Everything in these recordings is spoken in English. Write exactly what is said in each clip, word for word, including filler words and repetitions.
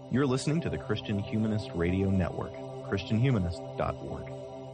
You're listening to the Christian Humanist Radio Network, christian humanist dot org.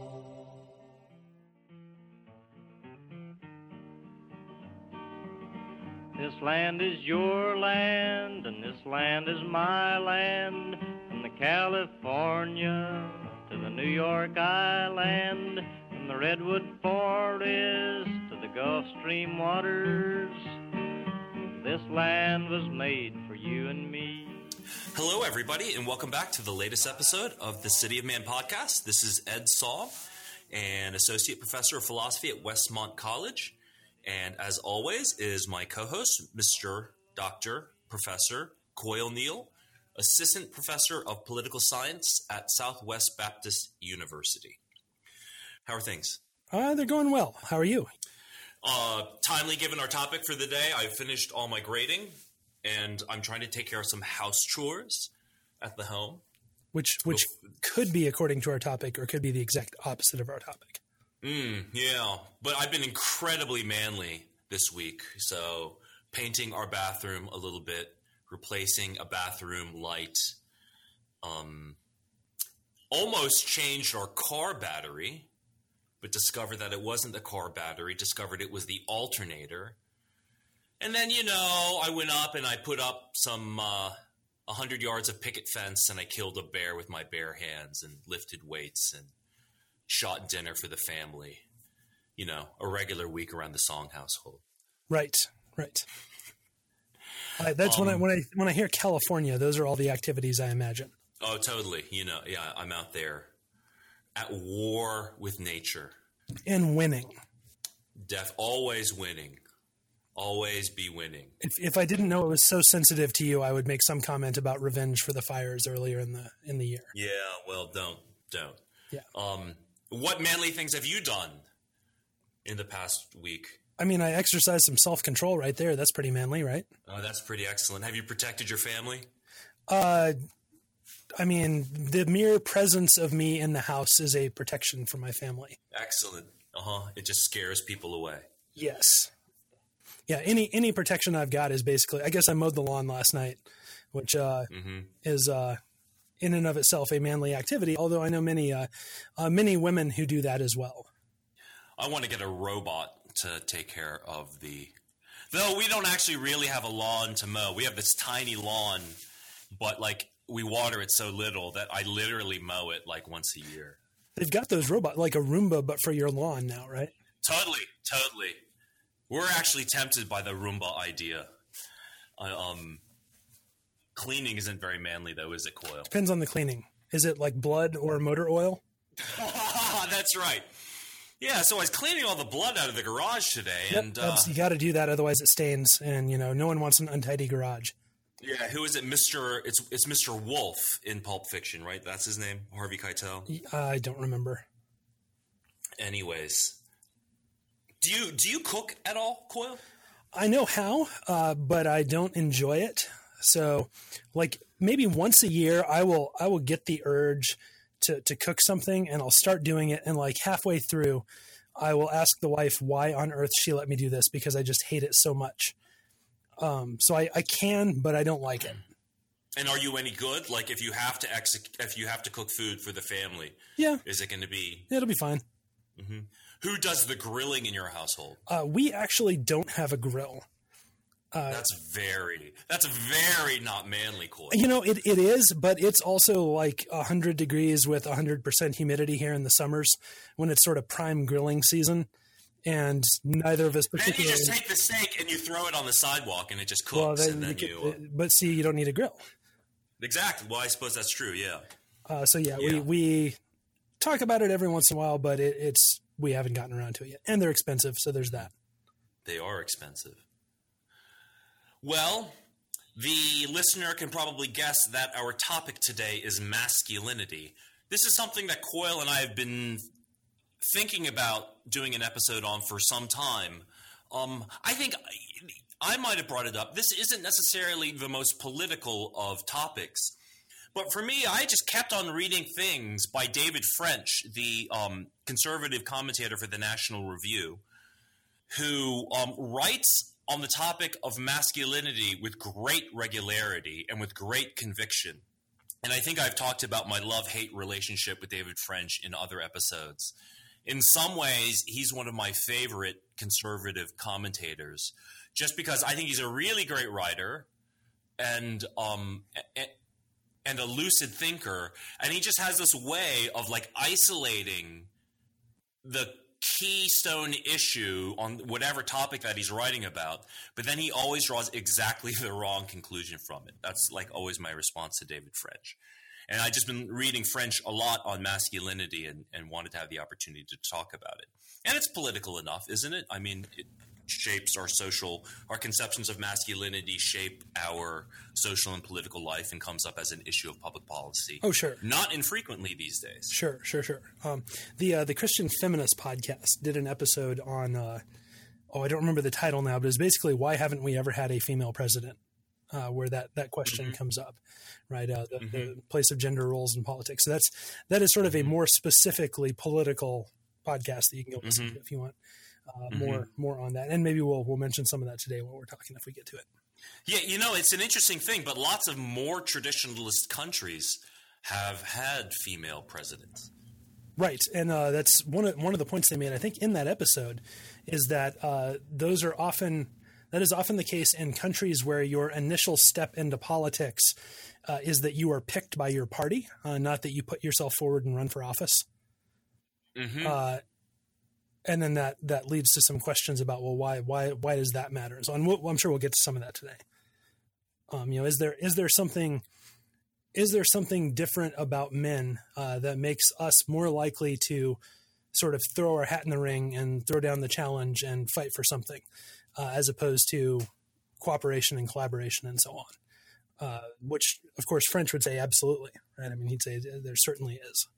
This land is your land, and this land is my land, from the California to the New York Island, from the Redwood Forest to the Gulf Stream waters. This land was made for you and me. Hello, everybody, and welcome back to the latest episode of the City of Man podcast. This is Ed Saul, an associate professor of philosophy at Westmont College. And as always is my co-host, Mister Doctor Professor Coyle Neal, assistant professor of political science at Southwest Baptist University. How are things? Uh, they're going well. How are you? Uh, timely given our topic for the day, I've finished all my grading, and I'm trying to take care of some house chores at the home. Which which could be according to our topic or could be the exact opposite of our topic. Mm, yeah, but I've been incredibly manly this week. So painting our bathroom a little bit, replacing a bathroom light, um, almost changed our car battery, but discovered that it wasn't the car battery, discovered it was the alternator. And then, you know, I went up and I put up some uh, one hundred yards of picket fence and I killed a bear with my bare hands and lifted weights and shot dinner for the family. You know, a regular week around the Song household. Right, right. Uh, that's um, when I when I when I hear California, those are all the activities I imagine. Oh, totally. You know, yeah, I'm out there at war with nature and winning. Def, always winning, always be winning. If if I didn't know it was so sensitive to you, I would make some comment about revenge for the fires earlier in the in the year. Yeah, well, don't don't. Yeah. Um. What manly things have you done in the past week? I mean, I exercised some self-control right there. That's pretty manly, right? Oh, that's pretty excellent. Have you protected your family? Uh, I mean, the mere presence of me in the house is a protection for my family. Excellent. Uh-huh. It just scares people away. Yes. Yeah, any any protection I've got is basically, I guess I mowed the lawn last night, which uh, mm-hmm. is... Uh, in and of itself a manly activity, although I know many uh, uh, many women who do that as well. I want to get a robot to take care of the... Though we don't actually really have a lawn to mow. We have this tiny lawn, but like we water it so little that I literally mow it like once a year. They've got those robots, like a Roomba, but for your lawn now, right? Totally, totally. We're actually tempted by the Roomba idea. I, um... Cleaning isn't very manly, though, is it, Coyle? Depends on the cleaning. Is it like blood or motor oil? That's right. Yeah, so I was cleaning all the blood out of the garage today. Yep, and uh, you got to do that, otherwise it stains, and, you know, no one wants an untidy garage. Yeah, who is it? Mister It's it's Mister Wolf in Pulp Fiction, right? That's his name? Harvey Keitel? Uh, I don't remember. Anyways. Do you, do you cook at all, Coyle? I know how, uh, but I don't enjoy it. So, like maybe once a year, I will I will get the urge to to cook something, and I'll start doing it. And like halfway through, I will ask the wife why on earth she let me do this because I just hate it so much. Um, so I, I can, but I don't like it. And are you any good? Like if you have to exec- if you have to cook food for the family, yeah, is it going to be? It'll be fine. Mm-hmm. Who does the grilling in your household? Uh, we actually don't have a grill. Uh, that's very, that's very not manly, Coyle. You know, it, it is, but it's also like one hundred degrees with one hundred percent humidity here in the summers when it's sort of prime grilling season. And neither of us particularly... Then you just take the steak and you throw it on the sidewalk and it just cooks. Well, then and then you, you, but see, you don't need a grill. Exactly. Well, I suppose that's true, yeah. Uh, so yeah, yeah, we we talk about it every once in a while, but it, it's we haven't gotten around to it yet. And they're expensive, so there's that. They are expensive. Well, the listener can probably guess that our topic today is masculinity. This is something that Coyle and I have been thinking about doing an episode on for some time. Um, I think I, I might have brought it up. This isn't necessarily the most political of topics, but for me, I just kept on reading things by David French, the um, conservative commentator for the National Review, who um, writes on the topic of masculinity with great regularity and with great conviction. and I think I've talked about my love-hate relationship with David French in other episodes. In some ways, he's one of my favorite conservative commentators, just because I think he's a really great writer and um and a lucid thinker, and he just has this way of like isolating the keystone issue on whatever topic that he's writing about, but then he always draws exactly the wrong conclusion from it. That's like always my response to David French. And I've just been reading French a lot on masculinity and, and wanted to have the opportunity to talk about it. And it's political enough, isn't it? I mean, it shapes our social, our conceptions of masculinity shape our social and political life and comes up as an issue of public policy. Oh, sure. Not infrequently these days. Sure, sure, sure. Um, the uh, the Christian Feminist podcast did an episode on, uh, oh, I don't remember the title now, but it's basically why haven't we ever had a female president, uh, where that, that question mm-hmm. comes up, right? Uh, the, mm-hmm. the place of gender roles in politics. So that's that is sort of a more specifically political podcast that you can go listen mm-hmm. to if you want. Uh, mm-hmm. More, more on that, and maybe we'll we'll mention some of that today while we're talking if we get to it. Yeah, you know, it's an interesting thing, but lots of more traditionalist countries have had female presidents. Right, and uh, that's one of one of the points they made, I think, in that episode, is that uh, those are often that is often the case in countries where your initial step into politics uh, is that you are picked by your party, uh, not that you put yourself forward and run for office. Mm-hmm. Uh, And then that, that leads to some questions about, well, why why why does that matter? So, and we'll, I'm sure we'll get to some of that today. Um, you know, is there is there something is there something different about men uh, that makes us more likely to sort of throw our hat in the ring and throw down the challenge and fight for something, uh, as opposed to cooperation and collaboration and so on? Uh, which, of course, French would say absolutely, right? I mean, he'd say there certainly is.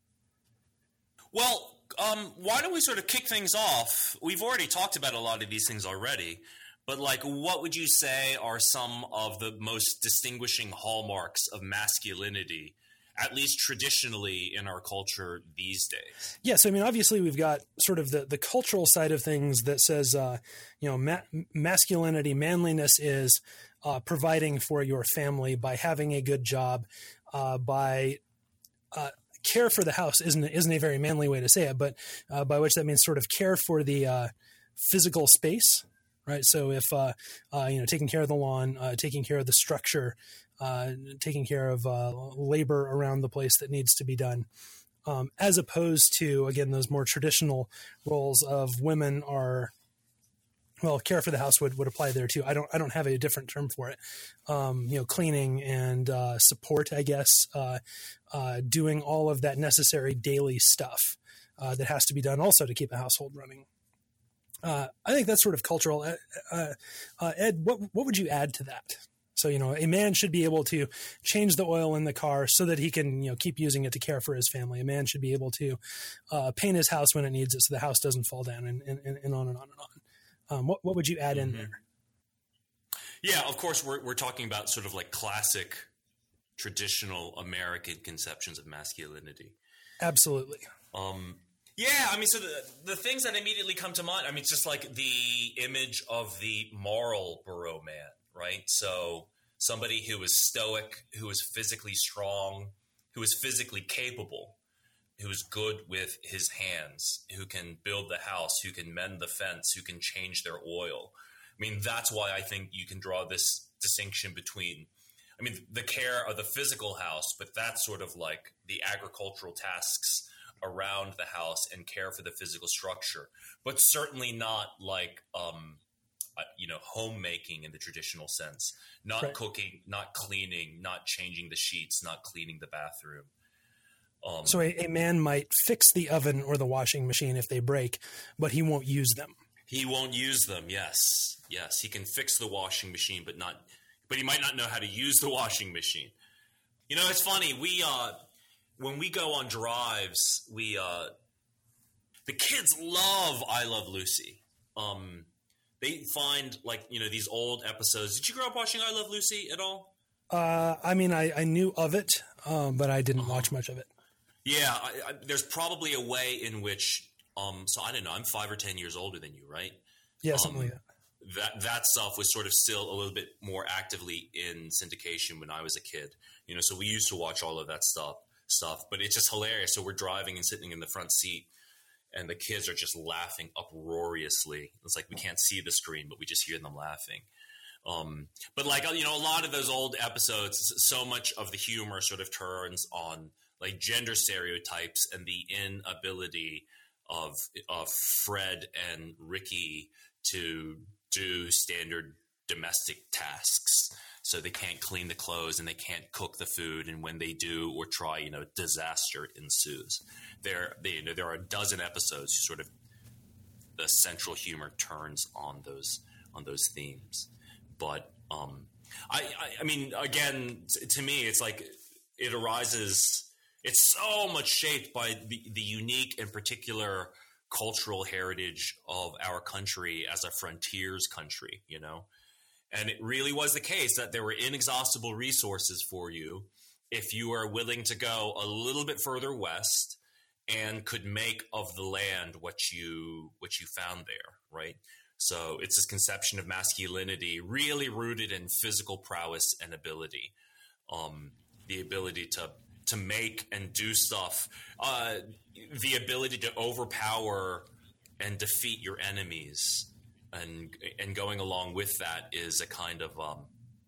Well. Um, why don't we sort of kick things off? We've already talked about a lot of these things already, but like, what would you say are some of the most distinguishing hallmarks of masculinity, at least traditionally in our culture these days? Yes. I mean, obviously we've got sort of the, the cultural side of things that says, uh, you know, ma- masculinity, manliness is uh, providing for your family by having a good job, uh, by uh, care for the house isn't isn't a very manly way to say it, but uh, by which that means sort of care for the uh, physical space, right? So if uh, uh, you know, taking care of the lawn, uh, taking care of the structure, uh, taking care of uh, labor around the place that needs to be done, um, as opposed to, again, those more traditional roles of women are. Well, care for the house would, would apply there too. I don't I don't have a different term for it. Um, you know, cleaning and uh, support, I guess, uh, uh, doing all of that necessary daily stuff uh, that has to be done also to keep a household running. Uh, I think that's sort of cultural. Uh, uh, Ed, what what would you add to that? So, you know, a man should be able to change the oil in the car so that he can, you know, keep using it to care for his family. A man should be able to uh, paint his house when it needs it so the house doesn't fall down, and, and, and on and on and on. Um, what, what would you add in mm-hmm. there? Yeah, of course, we're we're talking about sort of like classic, traditional American conceptions of masculinity. Absolutely. Um, yeah, I mean, so the the things that immediately come to mind, I mean, it's just like the image of the Marlboro man, right? So somebody who is stoic, who is physically strong, who is physically capable, who is good with his hands, who can build the house, who can mend the fence, who can change their oil. I mean, that's why I think you can draw this distinction between, I mean, the care of the physical house, but that's sort of like the agricultural tasks around the house and care for the physical structure, but certainly not like, um, uh, you know, homemaking in the traditional sense, not right. cooking, not cleaning, not changing the sheets, not cleaning the bathroom. Um, so a, a man might fix the oven or the washing machine if they break, but he won't use them. He won't use them. Yes. Yes. He can fix the washing machine, but not, but he might not know how to use the washing machine. You know, it's funny. We, uh, when we go on drives, we, uh, the kids love I Love Lucy. Um, they find like, you know, these old episodes. Did you grow up watching I Love Lucy at all? Uh, I mean, I, I knew of it, um, but I didn't uh-huh. watch much of it. Yeah, I, I, there's probably a way in which, um, so I don't know, I'm five or ten years older than you, right? Yeah, something um, like that. That that stuff was sort of still a little bit more actively in syndication when I was a kid. You know, so we used to watch all of that stuff, stuff, but it's just hilarious. So we're driving and sitting in the front seat, and the kids are just laughing uproariously. It's like we can't see the screen, but we just hear them laughing. Um, but like, you know, a lot of those old episodes, so much of the humor sort of turns on like gender stereotypes and the inability of, of Fred and Ricky to do standard domestic tasks. So they can't clean the clothes and they can't cook the food. And when they do or try, you know, disaster ensues. There, they, you know, there are a dozen episodes who sort of the central humor turns on those on those themes. But um, I, I, I mean, again, t- to me, it's like it arises. It's so much shaped by the, the unique and particular cultural heritage of our country as a frontiers country, you know. And it really was the case that there were inexhaustible resources for you if you are willing to go a little bit further west and could make of the land what you what you found there, right? So it's this conception of masculinity really rooted in physical prowess and ability, um, the ability to to make and do stuff, uh, the ability to overpower and defeat your enemies. And and going along with that is a kind of um,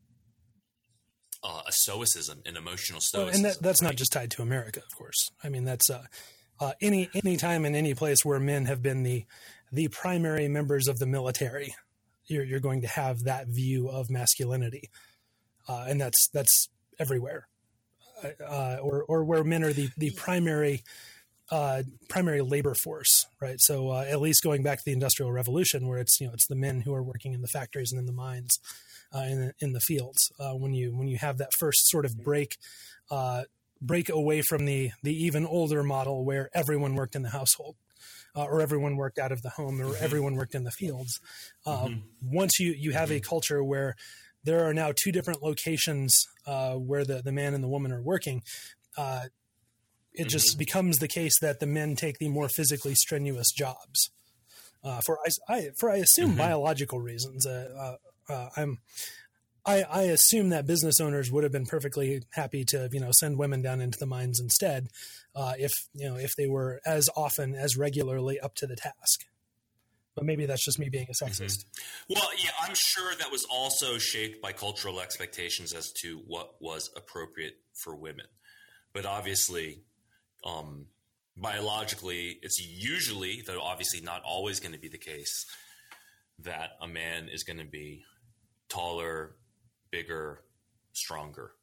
uh, a stoicism, an emotional stoicism. Well, and that, that's right? not just tied to America, of course. I mean, that's uh, uh, any any time in any place where men have been the the primary members of the military, you're you're going to have that view of masculinity, uh, and that's that's everywhere, uh, or or where men are the the primary. Uh, primary labor force, right? So uh, at least going back to the Industrial Revolution, where it's you know it's the men who are working in the factories and in the mines, uh, in the, in the fields. Uh, when you when you have that first sort of break, uh, break away from the the even older model where everyone worked in the household, uh, or everyone worked out of the home, or mm-hmm. everyone worked in the fields. Uh, mm-hmm. Once you you have mm-hmm. a culture where there are now two different locations uh, where the the man and the woman are working. Uh, It just mm-hmm. becomes the case that the men take the more physically strenuous jobs, uh, for I, I for I assume mm-hmm. biological reasons. Uh, uh, uh, I'm I, I assume that business owners would have been perfectly happy to you know send women down into the mines instead, uh, if you know if they were as often as regularly up to the task. But maybe that's just me being a sexist. Mm-hmm. Well, yeah, I'm sure that was also shaped by cultural expectations as to what was appropriate for women, but obviously. Um, biologically, it's usually, though obviously not always going to be the case, that a man is going to be taller, bigger, stronger.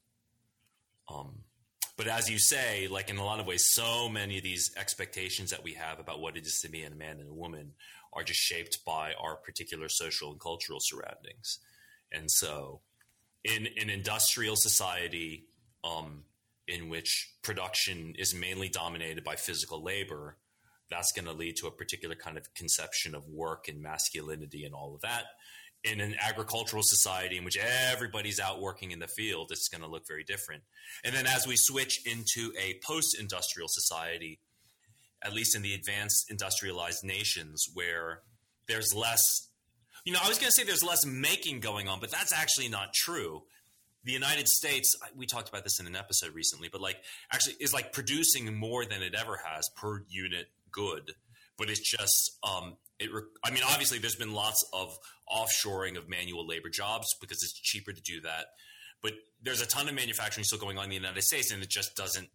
Um, but as you say, like in a lot of ways, so many of these expectations that we have about what it is to be a man and a woman are just shaped by our particular social and cultural surroundings. And so in an industrial society, um, in which production is mainly dominated by physical labor, that's going to lead to a particular kind of conception of work and masculinity and all of that. In an agricultural society in which everybody's out working in the field, it's going to look very different. And then as we switch into a post-industrial society, at least in the advanced industrialized nations where there's less, you know, I was going to say there's less making going on, but that's actually not true. The United States, we talked about this in an episode recently, but like actually is like producing more than it ever has per unit good. But it's just, um, it. Re- I mean, obviously there's been lots of offshoring of manual labor jobs because it's cheaper to do that. But there's a ton of manufacturing still going on in the United States, and it just doesn't,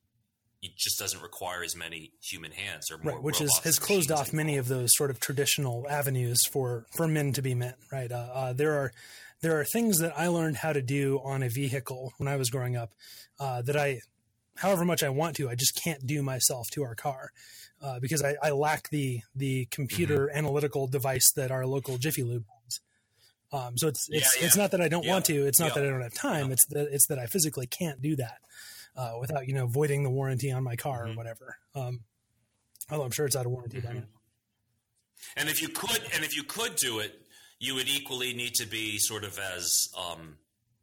it just doesn't require as many human hands or more right, which is, has closed off many of those sort of traditional avenues for, for men to be men, right? Uh, uh, there are there are things that I learned how to do on a vehicle when I was growing up uh, that I, however much I want to, I just can't do myself to our car uh, because I, I lack the the computer mm-hmm. analytical device that our local Jiffy Lube has. Um, so it's it's yeah, yeah. it's not that I don't yeah. want to. It's not yeah. that I don't have time. Yeah. It's that it's that I physically can't do that uh, without you know voiding the warranty on my car mm-hmm. or whatever. Um, although I'm sure it's out of warranty mm-hmm. by now. And if you could, and if you could do it, you would equally need to be sort of as um,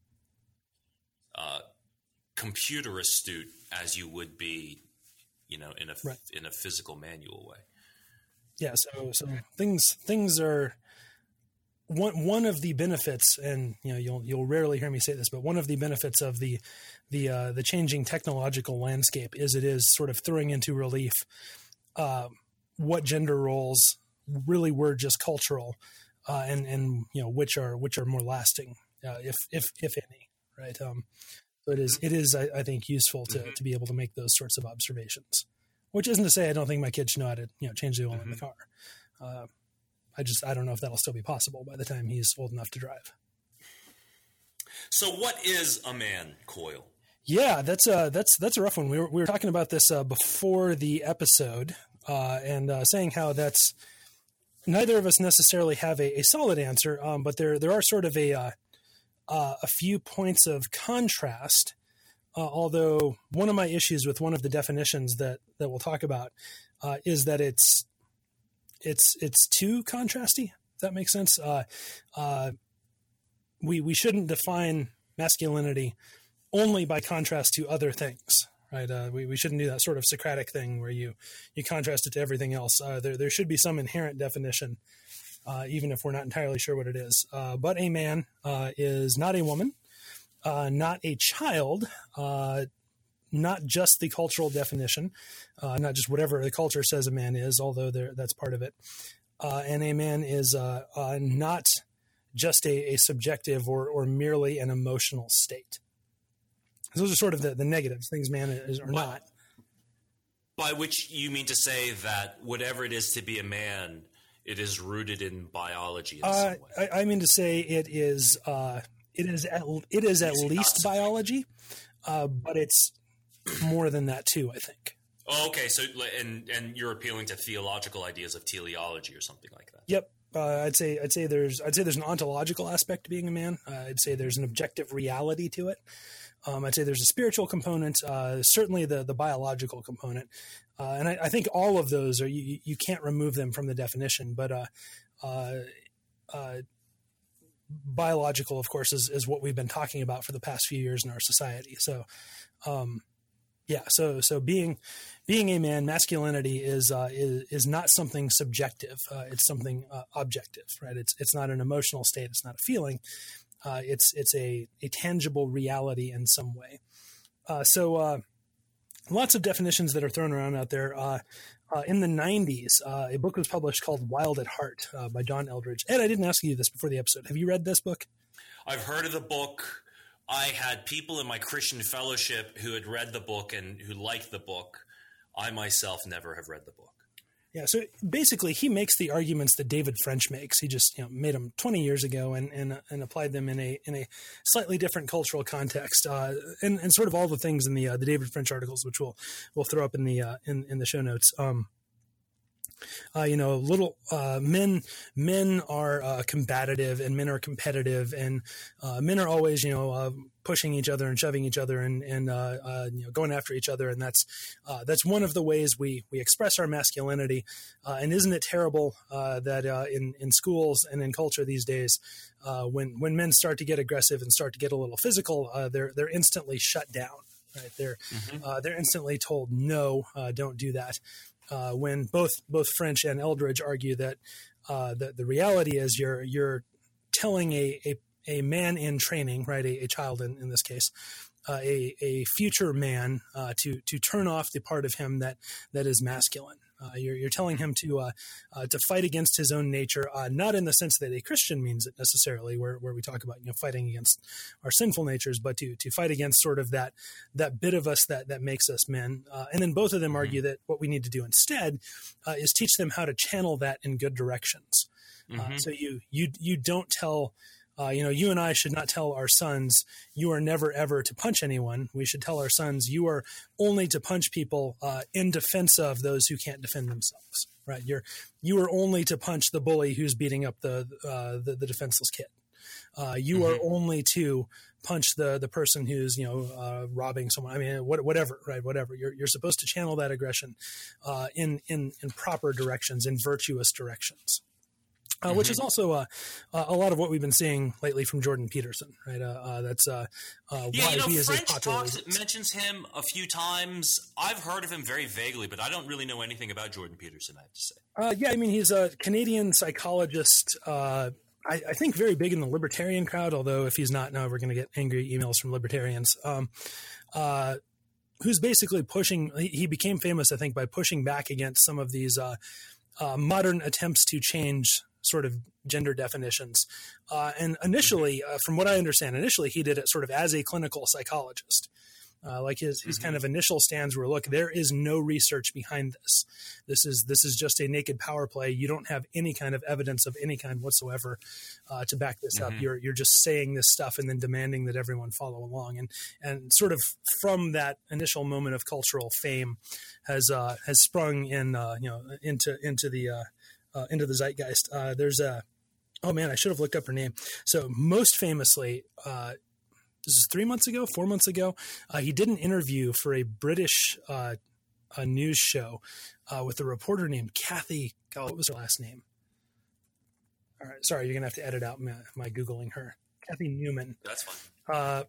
uh, computer astute as you would be, you know, in a right. in a physical manual way. Yeah. So so things things are. one one of the benefits, and you know, you'll you'll rarely hear me say this, but one of the benefits of the the uh, the changing technological landscape is it is sort of throwing into relief uh, what gender roles really were just cultural, uh, and and you know which are which are more lasting, uh, if if if any, right? Um, so it is it is I, I think useful to mm-hmm. to be able to make those sorts of observations. Which isn't to say I don't think my kids should know how to you know change the oil mm-hmm. in the car. Uh, I just I don't know if that'll still be possible by the time he's old enough to drive. So what is a man, Coyle? Yeah, that's a that's that's a rough one. We were we were talking about this uh, before the episode, uh, and uh, saying how that's neither of us necessarily have a, a solid answer, um, but there there are sort of a uh, uh, a few points of contrast. Uh, although one of my issues with one of the definitions that that we'll talk about uh, is that it's it's it's too contrasty. If that makes sense. Uh, uh, we we shouldn't define masculinity only by contrast to other things, right? Uh, we we shouldn't do that sort of Socratic thing where you you contrast it to everything else. Uh, there there should be some inherent definition, uh, even if we're not entirely sure what it is. Uh, but a man uh, is not a woman, uh, not a child, uh, not just the cultural definition, uh, not just whatever the culture says a man is, although there, that's part of it. Uh, and a man is uh, uh, not just a, a subjective or, or merely an emotional state. Those are sort of the, the negatives, things man is or by, not. By which you mean to say that whatever it is to be a man, it is rooted in biology in uh, some way. I, I mean to say it is uh, it is at, it is at least biology, uh, but it's more than that too, I think. Oh, okay. So, and and you're appealing to theological ideas of teleology or something like that. Yep. Uh, I'd say I'd say there's I'd say there's an ontological aspect to being a man. Uh, I'd say there's an objective reality to it. Um, I'd say there's a spiritual component, uh, certainly the the biological component, uh, and I, I think all of those are you, you can't remove them from the definition. But uh, uh, uh, biological, of course, is, is what we've been talking about for the past few years in our society. So, um, yeah, so so being being a man, masculinity is uh, is, is not something subjective. Uh, it's something uh, objective, right? It's it's not an emotional state. It's not a feeling. Uh, it's it's a, a tangible reality in some way. Uh, so uh, lots of definitions that are thrown around out there. Uh, uh, in the nineties, uh, a book was published called Wild at Heart uh, by Don Eldridge. Ed, I didn't ask you this before the episode. Have you read this book? I've heard of the book. I had people in my Christian fellowship who had read the book and who liked the book. I myself never have read the book. Yeah, so basically he makes the arguments that David French makes. He just you know, made them twenty years ago and, and and applied them in a in a slightly different cultural context, uh, and and sort of all the things in the uh, the David French articles, which we'll we'll throw up in the uh, in in the show notes. Um, Uh, you know, little uh, men. Men are uh, combative, and men are competitive, and uh, men are always, you know, uh, pushing each other and shoving each other, and and uh, uh, you know, going after each other. And that's uh, that's one of the ways we we express our masculinity. Uh, and isn't it terrible uh, that uh, in in schools and in culture these days, uh, when when men start to get aggressive and start to get a little physical, uh, they're they're instantly shut down. Right? They're mm-hmm. uh, they're instantly told no, uh, don't do that. Uh, when both both French and Eldridge argue that uh, the, the reality is you're you're telling a a, a man in training, right, a, a child in, in this case, uh, a a future man uh, to to turn off the part of him that that is masculine. Uh, you're you're telling him to uh, uh, to fight against his own nature, uh, not in the sense that a Christian means it necessarily, where where we talk about you know fighting against our sinful natures, but to to fight against sort of that that bit of us that that makes us men. Uh, and then both of them argue that what we need to do instead uh, is teach them how to channel that in good directions. Mm-hmm. Uh, so you you you don't tell. Uh, you know, you and I should not tell our sons, you are never, ever to punch anyone. We should tell our sons, you are only to punch people uh, in defense of those who can't defend themselves, right? You're, you are only to punch the bully who's beating up the uh, the, the defenseless kid. Uh, you mm-hmm. are only to punch the the person who's, you know, uh, robbing someone. I mean, what, whatever, right? Whatever. You're you're supposed to channel that aggression uh, in, in, in proper directions, in virtuous directions. Uh, which mm-hmm. is also uh, uh, a lot of what we've been seeing lately from Jordan Peterson, right? Uh, uh, that's uh, uh, yeah, why you know, he is French a popular. talks, mentions him a few times. I've heard of him very vaguely, but I don't really know anything about Jordan Peterson, I have to say. Uh, yeah, I mean, he's a Canadian psychologist. Uh, I, I think very big in the libertarian crowd, although if he's not, now we're going to get angry emails from libertarians, um, uh, who's basically pushing, he, he became famous, I think, by pushing back against some of these uh, uh, modern attempts to change sort of gender definitions. Uh, and initially, uh, from what I understand, initially he did it sort of as a clinical psychologist. Uh, like his, his mm-hmm. kind of initial stands were, look, there is no research behind this. This is this is just a naked power play. You don't have any kind of evidence of any kind whatsoever uh, to back this mm-hmm. up. You're you're just saying this stuff and then demanding that everyone follow along. And and sort of from that initial moment of cultural fame has uh, has sprung in uh, you know into into the uh, uh, into the zeitgeist. Uh, there's a oh man, I should have looked up her name. So most famously. Uh, This is three months ago, four months ago. Uh, he did an interview for a British uh, a news show uh, with a reporter named Kathy. God, what was her last name? All right, sorry, you're gonna have to edit out my, my googling her. Kathy Newman. That's fine. Uh,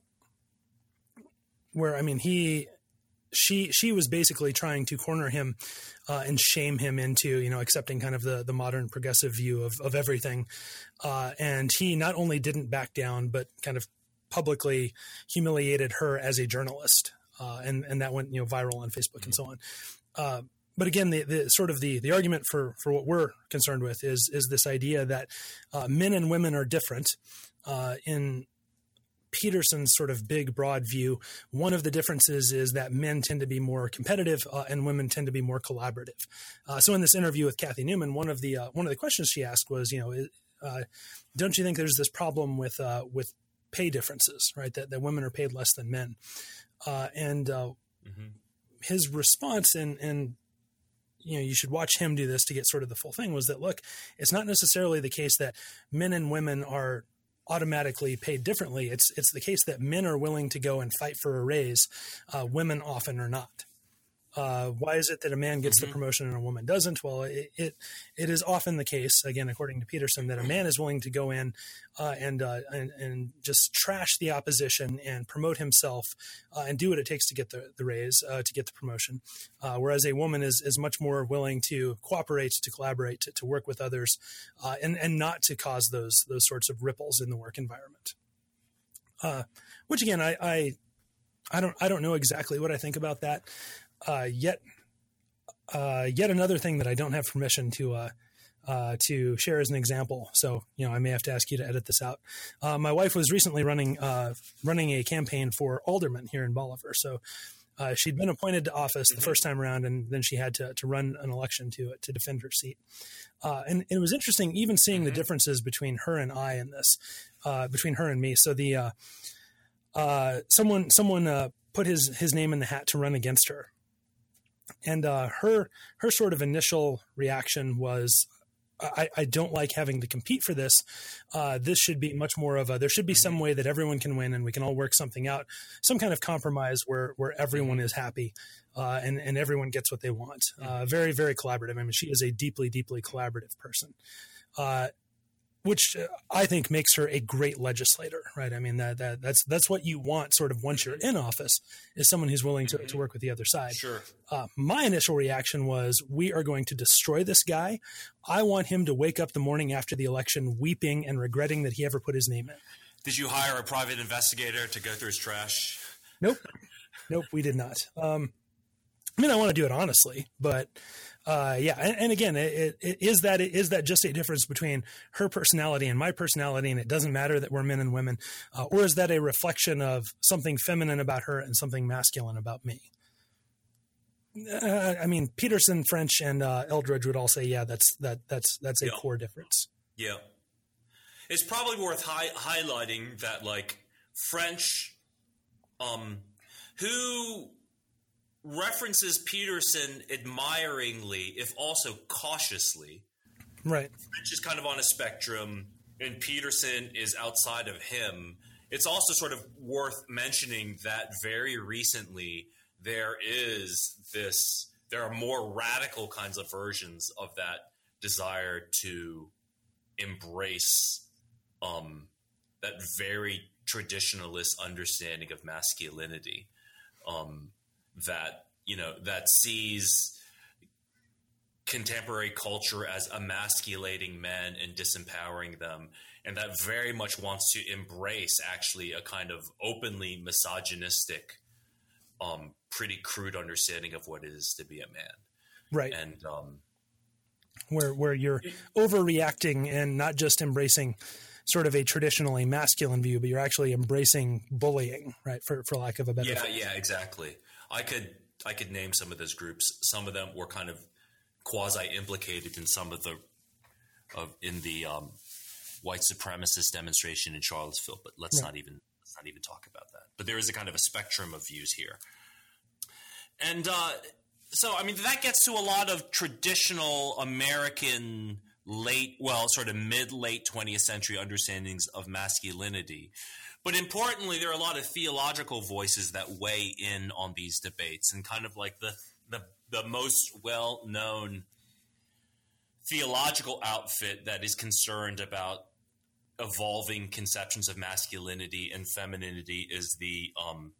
where I mean, he, she, she was basically trying to corner him uh, and shame him into you know accepting kind of the the modern progressive view of of everything, uh, and he not only didn't back down, but kind of publicly humiliated her as a journalist. Uh, and, and that went, you know, viral on Facebook mm-hmm. and so on. Uh, but again, the, the sort of the, the argument for, for what we're concerned with is, is this idea that uh, men and women are different. Uh, in Peterson's sort of big, broad view, one of the differences is that men tend to be more competitive uh, and women tend to be more collaborative. Uh, so in this interview with Kathy Newman, one of the, uh, one of the questions she asked was, you know, uh, don't you think there's this problem with, uh, with, pay differences, right? That, that women are paid less than men. Uh, and uh, mm-hmm. his response, and, and, you know, you should watch him do this to get sort of the full thing, was that, look, it's not necessarily the case that men and women are automatically paid differently. It's, it's the case that men are willing to go and fight for a raise. Uh, women often are not. Uh, why is it that a man gets mm-hmm. the promotion and a woman doesn't? Well, it, it it is often the case, again, according to Peterson, that a man is willing to go in uh, and, uh, and and just trash the opposition and promote himself uh, and do what it takes to get the, the raise, uh, to get the promotion. Uh, whereas a woman is, is much more willing to cooperate, to collaborate, to, to work with others, uh, and, and not to cause those those sorts of ripples in the work environment. Uh, which, again, I, I I don't I don't know exactly what I think about that. Uh, yet, uh, yet another thing that I don't have permission to, uh, uh, to share as an example. So, you know, I may have to ask you to edit this out. Uh, my wife was recently running, uh, running a campaign for alderman here in Bolivar. So, uh, she'd been appointed to office the first time around, and then she had to, to run an election to, to defend her seat. Uh, and, and it was interesting even seeing the differences between her and I in this, uh, between her and me. So the, uh, uh, someone, someone, uh, put his, his name in the hat to run against her. And uh, her her sort of initial reaction was, I, I don't like having to compete for this. Uh, this should be much more of a, there should be some way that everyone can win and we can all work something out, some kind of compromise where, where everyone is happy uh, and, and everyone gets what they want. Uh, very, very collaborative. I mean, she is a deeply, deeply collaborative person. Uh, which I think makes her a great legislator, right? I mean, that, that that's that's what you want sort of once you're in office, is someone who's willing to, to work with the other side. Sure. Uh, my initial reaction was, we are going to destroy this guy. I want him to wake up the morning after the election weeping and regretting that he ever put his name in. Did you hire a private investigator to go through his trash? Nope. Nope, we did not. Um, I mean, I want to do it honestly, but uh, yeah. And, and again, it, it, is that is that just a difference between her personality and my personality, and it doesn't matter that we're men and women, uh, or is that a reflection of something feminine about her and something masculine about me? Uh, I mean, Peterson, French, and uh, Eldridge would all say, yeah, that's that that's that's a yeah. core difference. Yeah, it's probably worth hi- highlighting that, like, French, um, who references Peterson admiringly, if also cautiously. Right. French is kind of on a spectrum, and Peterson is outside of him. It's also sort of worth mentioning that very recently there is this, there are more radical kinds of versions of that desire to embrace um, that very traditionalist understanding of masculinity. Um, that, you know, that sees contemporary culture as emasculating men and disempowering them, and that very much wants to embrace actually a kind of openly misogynistic, um, pretty crude understanding of what it is to be a man. Right. And um, where where you're overreacting and not just embracing sort of a traditionally masculine view, but you're actually embracing bullying, right? For for lack of a better yeah, phrase. yeah, exactly. I could I could name some of those groups. Some of them were kind of quasi implicated in some of the of in the um, white supremacist demonstration in Charlottesville, but let's right. not even let's not even talk about that. But there is a kind of a spectrum of views here, and uh, so I mean that gets to a lot of traditional American late, well, sort of mid late twentieth century understandings of masculinity. But importantly, there are a lot of theological voices that weigh in on these debates, and kind of like the the the most well known theological outfit that is concerned about evolving conceptions of masculinity and femininity is the um,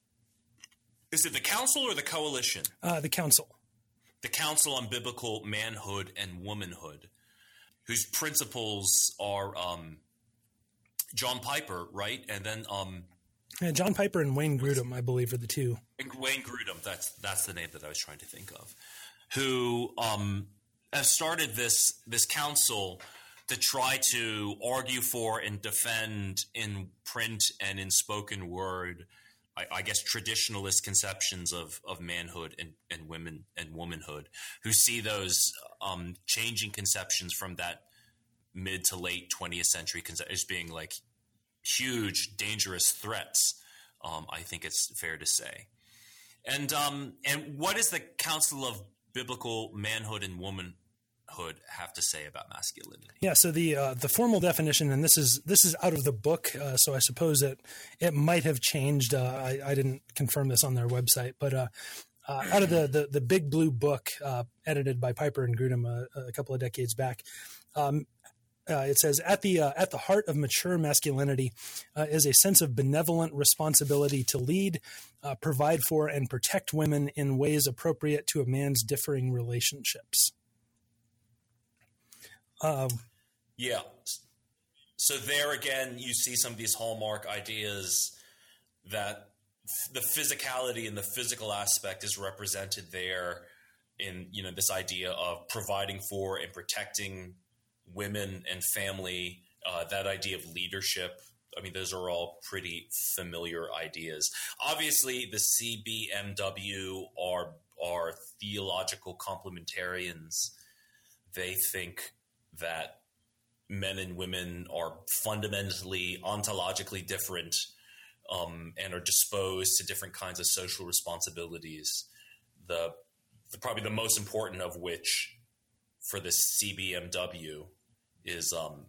is it the Council or the Coalition? Uh, the Council. The Council on Biblical Manhood and Womanhood, whose principles are um, John Piper, right? And then um, yeah, John Piper and Wayne Grudem, I believe, are the two. Wayne Grudem, that's that's the name that I was trying to think of, who um, have started this this council to try to argue for and defend in print and in spoken word, I, I guess, traditionalist conceptions of of manhood and, and women and womanhood, who see those um, changing conceptions from that mid to late twentieth century as being like huge, dangerous threats. Um, I think it's fair to say. And um, and what does the Council of Biblical Manhood and Womanhood have to say about masculinity? Yeah, so the uh, the formal definition, and this is this is out of the book, uh, so I suppose it it might have changed. Uh, I, I didn't confirm this on their website, but uh, uh, out of the, the the Big Blue Book, uh, edited by Piper and Grudem a, a couple of decades back. Um, Uh, it says, at the uh, at the heart of mature masculinity uh, is a sense of benevolent responsibility to lead, uh, provide for, and protect women in ways appropriate to a man's differing relationships. Um, yeah. So there again, you see some of these hallmark ideas that the physicality and the physical aspect is represented there in, you know, this idea of providing for and protecting women and family, uh, that idea of leadership. I mean, those are all pretty familiar ideas. Obviously, the C B M W are are theological complementarians. They think that men and women are fundamentally, ontologically different, um, and are disposed to different kinds of social responsibilities. The, the probably the most important of which for the C B M W is um,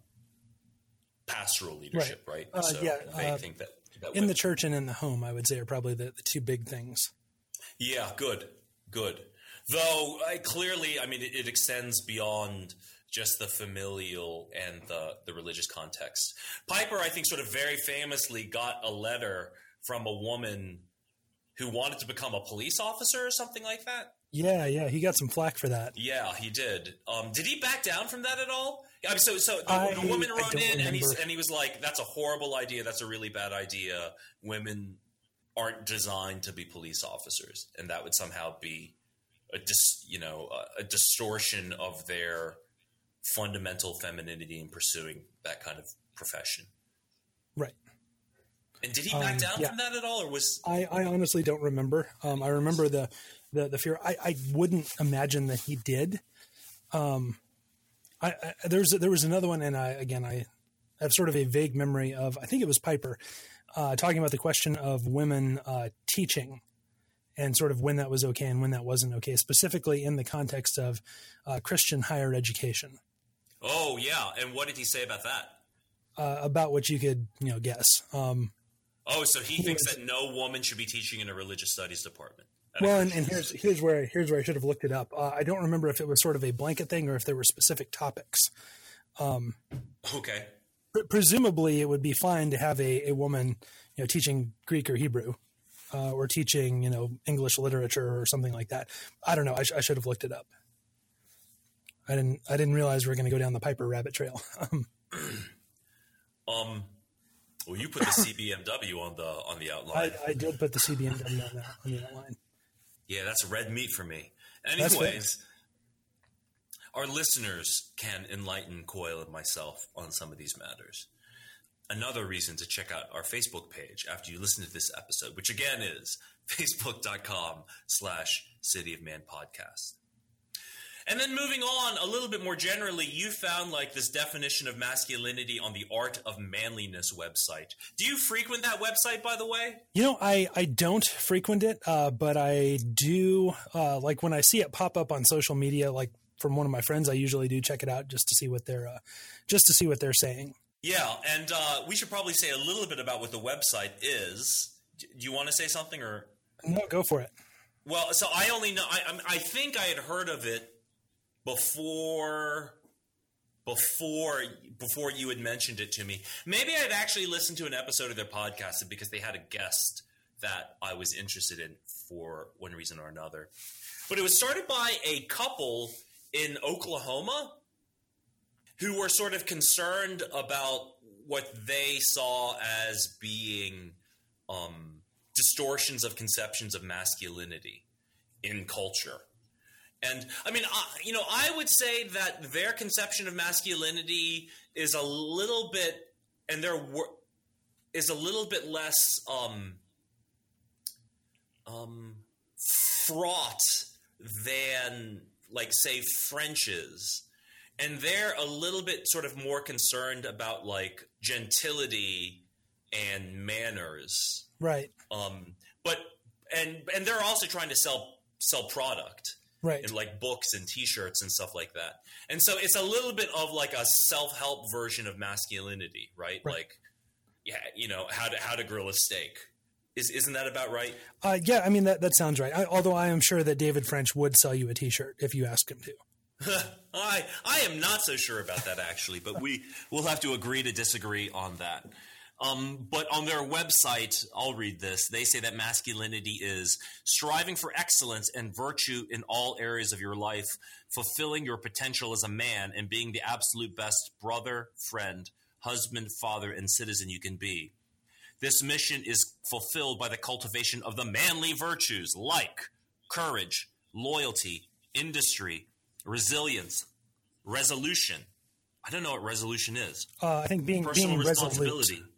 pastoral leadership, right? right? Uh, so yeah, they uh, think that, that in women, the church and in the home, I would say, are probably the, the two big things. Yeah, good, good. Though I, clearly, I mean, it, it extends beyond just the familial and the, the religious context. Piper, I think, sort of very famously got a letter from a woman who wanted to become a police officer or something like that. Yeah, yeah, he got some flack for that. Yeah, he did. Um, did he back down from that at all? I mean, so, so the, I, the woman wrote in, and he, and he was like, "That's a horrible idea. That's a really bad idea. Women aren't designed to be police officers, and that would somehow be a dis, you know, a, a distortion of their fundamental femininity in pursuing that kind of profession." Right. And did he back um, down yeah. from that at all, or was I, I honestly don't remember. Um, I remember the the, the fear. I, I wouldn't imagine that he did. Um, I, I there's there was another one, and I again I have sort of a vague memory of. I think it was Piper uh, talking about the question of women uh, teaching, and sort of when that was okay and when that wasn't okay, specifically in the context of uh, Christian higher education. Oh yeah, and what did he say about that? Uh, about what you could you know guess. Um, Oh, so he thinks that no woman should be teaching in a religious studies department. Well, and, and here's here's where here's where I should have looked it up. Uh, I don't remember if it was sort of a blanket thing or if there were specific topics. Um, okay. Pre- presumably, it would be fine to have a, a woman, you know, teaching Greek or Hebrew, uh, or teaching you know English literature or something like that. I don't know. I, sh- I should have looked it up. I didn't I didn't realize we were going to go down the Piper rabbit trail. um, well, you put the C B M W on the on the outline. I, I did put the C B M W on the, on the outline. Yeah, that's red meat for me. Anyways, our listeners can enlighten Coyle and myself on some of these matters. Another reason to check out our Facebook page after you listen to this episode, which again is facebook.com slash City of Man podcast. And then moving on a little bit more generally, you found like this definition of masculinity on the Art of Manliness website. Do you frequent that website, by the way? You know, I, I don't frequent it, uh, but I do, uh, like when I see it pop up on social media, like from one of my friends, I usually do check it out just to see what they're, uh, just to see what they're saying. Yeah, and uh, we should probably say a little bit about what the website is. Do you want to say something or? No, go for it. Well, so I only know, I, I think I had heard of it before before before you had mentioned it to me. Maybe I'd actually listened to an episode of their podcast because they had a guest that I was interested in for one reason or another. But it was started by a couple in Oklahoma who were sort of concerned about what they saw as being um, distortions of conceptions of masculinity in culture. And I mean, I, you know, I would say that their conception of masculinity is a little bit, and their wor- is a little bit less um, um, fraught than, like, say, French's. And they're a little bit sort of more concerned about, like, gentility and manners, right? Um, but and and they're also trying to sell sell product. Right. In like books and T-shirts and stuff like that. And so it's a little bit of like a self-help version of masculinity, right? Right. Like, yeah, you know, how to how to grill a steak. Is, isn't that about right? Uh, yeah, I mean, that, that sounds right. I, although I am sure that David French would sell you a T-shirt if you asked him to. I I am not so sure about that, actually, but we, we'll have to agree to disagree on that. Um, but on their website, I'll read this. They say that masculinity is striving for excellence and virtue in all areas of your life, fulfilling your potential as a man, and being the absolute best brother, friend, husband, father, and citizen you can be. This mission is fulfilled by the cultivation of the manly virtues like courage, loyalty, industry, resilience, resolution. I don't know what resolution is. Uh, I think being personal being responsibility. resolute.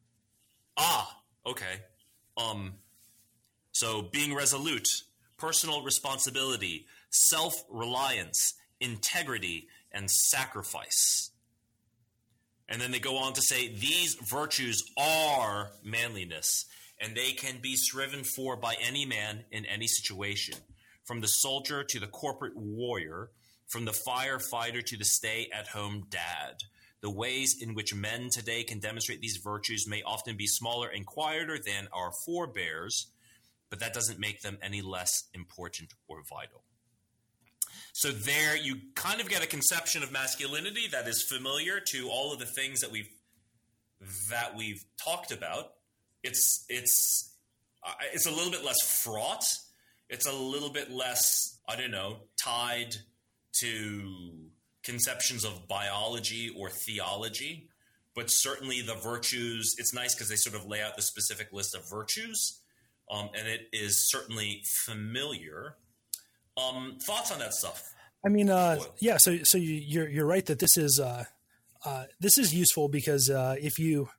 Ah, okay. Um, so being resolute, personal responsibility, self-reliance, integrity, and sacrifice. And then they go on to say these virtues are manliness, and they can be striven for by any man in any situation, from the soldier to the corporate warrior, from the firefighter to the stay-at-home dad. The ways in which men today can demonstrate these virtues may often be smaller and quieter than our forebears, but that doesn't make them any less important or vital. So there you kind of get a conception of masculinity that is familiar to all of the things that we've that we've talked about. It's it's uh, it's a little bit less fraught. It's a little bit less, I don't know, tied to conceptions of biology or theology, but certainly the virtues, it's nice because they sort of lay out the specific list of virtues, um, and it is certainly familiar. Um, thoughts on that stuff? I mean, uh, yeah, so so you, you're you're right that this is uh, uh, this is useful because uh, if you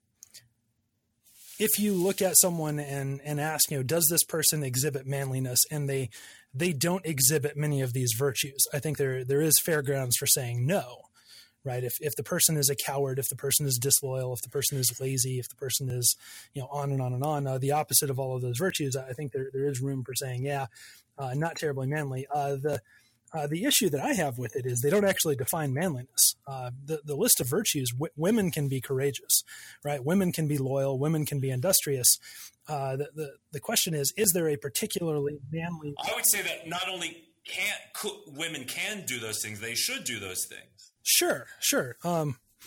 if you look at someone and and ask, you know, does this person exhibit manliness, and they they don't exhibit many of these virtues, I think there there is fair grounds for saying no, right? If if the person is a coward, if the person is disloyal, if the person is lazy, if the person is, you know, on and on and on, uh, the opposite of all of those virtues, I think there there is room for saying, yeah, uh, not terribly manly. Uh, the Uh, the issue that I have with it is they don't actually define manliness. Uh, the, the list of virtues, w- women can be courageous, right? Women can be loyal. Women can be industrious. Uh, the, the, the question is, is there a particularly manly... I would say that not only can women can do those things, they should do those things. Sure, sure. Um,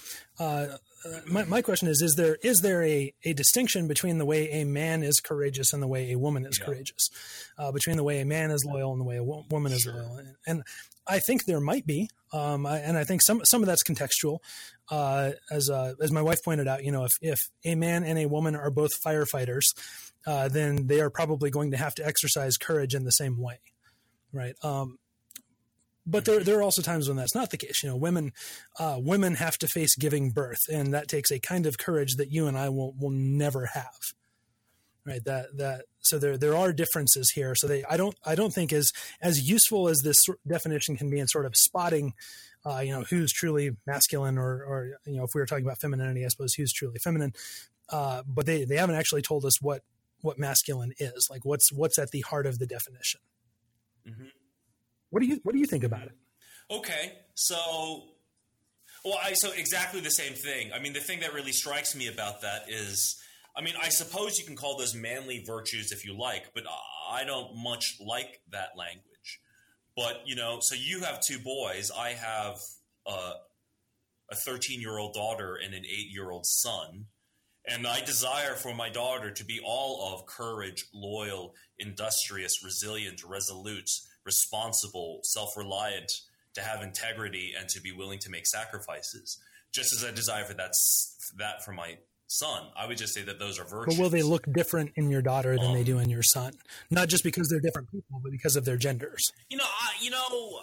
uh, my, my question is, is there, is there a, a distinction between the way a man is courageous and the way a woman is yeah. courageous, uh, between the way a man is loyal and the way a wo- woman is sure. loyal? And, and I think there might be, um, I, and I think some, some of that's contextual. Uh, as, uh, as my wife pointed out, you know, if, if a man and a woman are both firefighters, uh, then they are probably going to have to exercise courage in the same way. Right. Um, But there, there are also times when that's not the case. You know, women, uh, women have to face giving birth, and that takes a kind of courage that you and I will, will never have. Right. That, that, so there, there are differences here. So they, I don't, I don't think as, as useful as this definition can be in sort of spotting, uh, you know, who's truly masculine or, or, you know, if we were talking about femininity, I suppose who's truly feminine. Uh, but they, they haven't actually told us what, what masculine is, like what's, what's at the heart of the definition. Mm-hmm. What do you what do you think about it? Okay, so well, I so exactly the same thing. I mean, the thing that really strikes me about that is, I mean, I suppose you can call those manly virtues if you like, but I don't much like that language. But you know, so you have two boys. I have uh, a thirteen-year-old daughter and an eight-year-old son, and I desire for my daughter to be all of courage, loyal, industrious, resilient, resolute, responsible, self-reliant, to have integrity, and to be willing to make sacrifices, just as I desire for that, that for my son. I would just say that those are virtues. But will they look different in your daughter than um, they do in your son? Not just because they're different people, but because of their genders. You know, I, you know,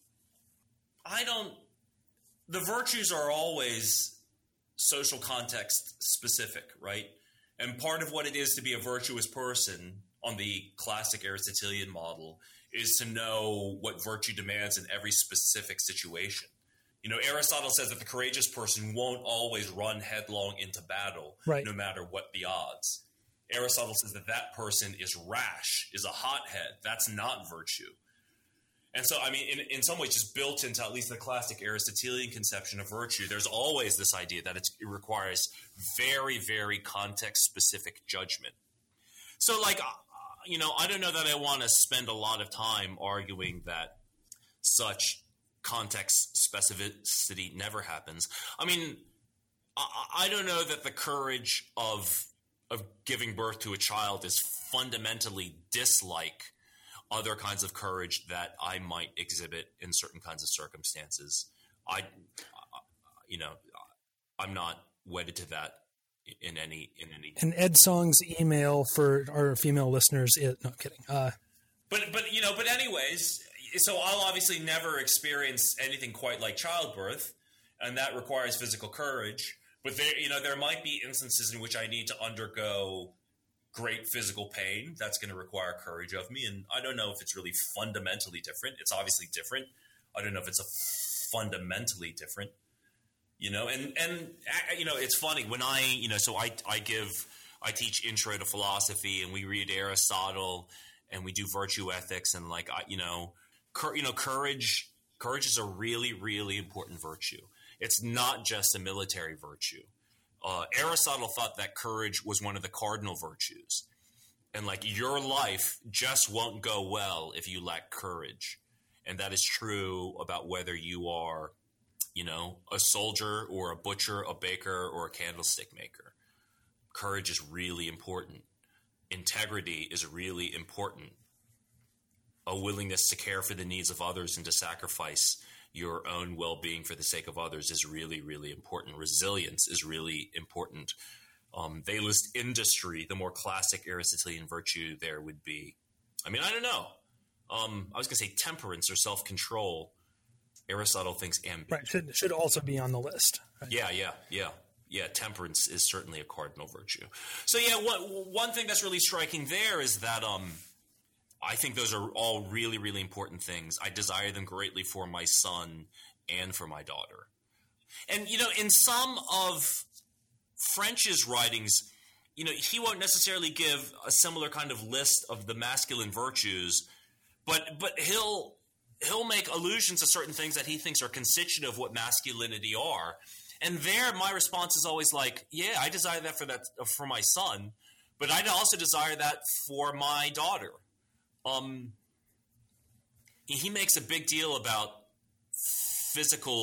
I don't – the virtues are always social context specific, right? And part of what it is to be a virtuous person on the classic Aristotelian model is to know what virtue demands in every specific situation. You know, Aristotle says that the courageous person won't always run headlong into battle, right, no matter what the odds. Aristotle says that that person is rash, is a hothead. That's not virtue. And so, I mean, in, in some ways, just built into at least the classic Aristotelian conception of virtue, there's always this idea that it's, it requires very, very context-specific judgment. So, like, you know, I don't know that I want to spend a lot of time arguing that such context specificity never happens. I mean, I, I don't know that the courage of of giving birth to a child is fundamentally dislike other kinds of courage that I might exhibit in certain kinds of circumstances. I, you know, I'm not wedded to that in any in any. And Ed Song's email for our female listeners is no I'm kidding. Uh, but but you know, but anyways, so I'll obviously never experience anything quite like childbirth, and that requires physical courage. But there, you know, there might be instances in which I need to undergo great physical pain. That's going to require courage of me, and I don't know if it's really fundamentally different. It's obviously different. I don't know if it's a fundamentally different. You know, and, and, you know, it's funny when I, you know, so I, I give, I teach intro to philosophy, and we read Aristotle, and we do virtue ethics, and like, I, you know, cur, you know, courage, courage is a really, really important virtue. It's not just a military virtue. Uh, Aristotle thought that courage was one of the cardinal virtues, and like your life just won't go well if you lack courage. And that is true about whether you are, you know, a soldier or a butcher, a baker, or a candlestick maker. Courage is really important. Integrity is really important. A willingness to care for the needs of others and to sacrifice your own well-being for the sake of others is really, really important. Resilience is really important. Um, they list industry, the more classic Aristotelian virtue there would be. I mean, I don't know. Um, I was going to say temperance or self-control. Aristotle thinks ambition. Right, should should also be on the list. Right? Yeah, yeah, yeah. Yeah, temperance is certainly a cardinal virtue. So yeah, one, one thing that's really striking there is that um, I think those are all really, really important things. I desire them greatly for my son and for my daughter. And, you know, in some of French's writings, you know, he won't necessarily give a similar kind of list of the masculine virtues, but but he'll he'll make allusions to certain things that he thinks are constitutive of what masculinity are. And there, my response is always like, yeah, I desire that for that for my son, but I also desire that for my daughter. Um, he, he makes a big deal about physical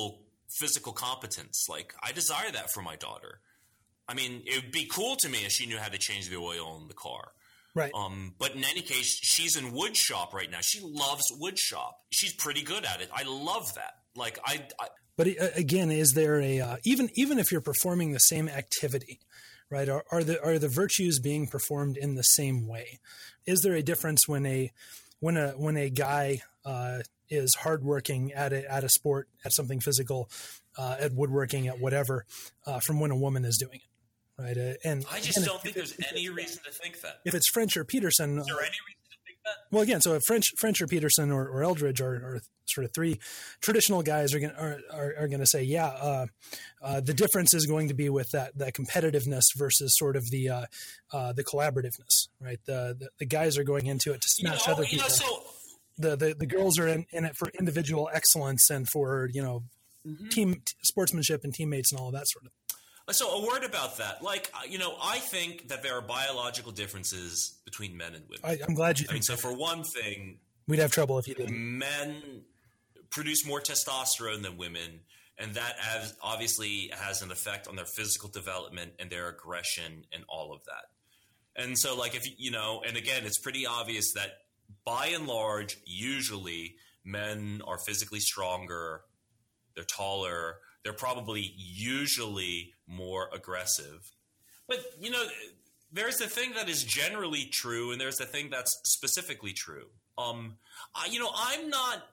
physical competence. Like, I desire that for my daughter. I mean, it would be cool to me if she knew how to change the oil in the car. Right. Um, but in any case, she's in wood shop right now. She loves wood shop. She's pretty good at it. I love that. Like, I, I But uh, again, is there a uh, even even if you're performing the same activity, right? Are, are the are the virtues being performed in the same way? Is there a difference when a when a when a guy uh, is hardworking at a at a sport, at something physical, uh, at woodworking, at whatever, uh, from when a woman is doing it? Right, uh, and I just and don't if, think there's any reason to think that. If it's French or Peterson, is there any reason to think that? Well, again, so if French, French or Peterson or, or Eldridge are, are sort of three traditional guys are going are, are, are going to say, yeah, uh, uh, the difference is going to be with that that competitiveness versus sort of the uh, uh, the collaborativeness, right? The, the the guys are going into it to smash you know, other you people. know, so the, the the girls are in, in it for individual excellence and for you know mm-hmm. team t- sportsmanship and teammates and all of that sort of. So a word about that. Like, you know, I think that there are biological differences between men and women. I, I'm glad you I mean, think so that. for one thing, we'd have trouble if you didn't. Men produce more testosterone than women, and that has, obviously has an effect on their physical development and their aggression and all of that. And so, like, if you know, and again, it's pretty obvious that by and large, usually men are physically stronger, they're taller, they're probably usually more aggressive. But, you know, there's the thing that is generally true, and there's the thing that's specifically true. Um, I, you know, I'm not,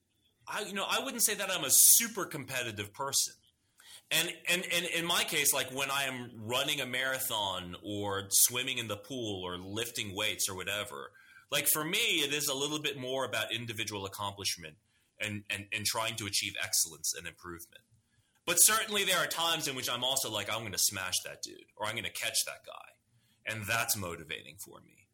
I, you know, I wouldn't say that I'm a super competitive person. And, and, and in my case, like when I am running a marathon or swimming in the pool or lifting weights or whatever, like for me, it is a little bit more about individual accomplishment and, and, and trying to achieve excellence and improvement. But certainly there are times in which I'm also like, I'm going to smash that dude or I'm going to catch that guy. And that's motivating for me.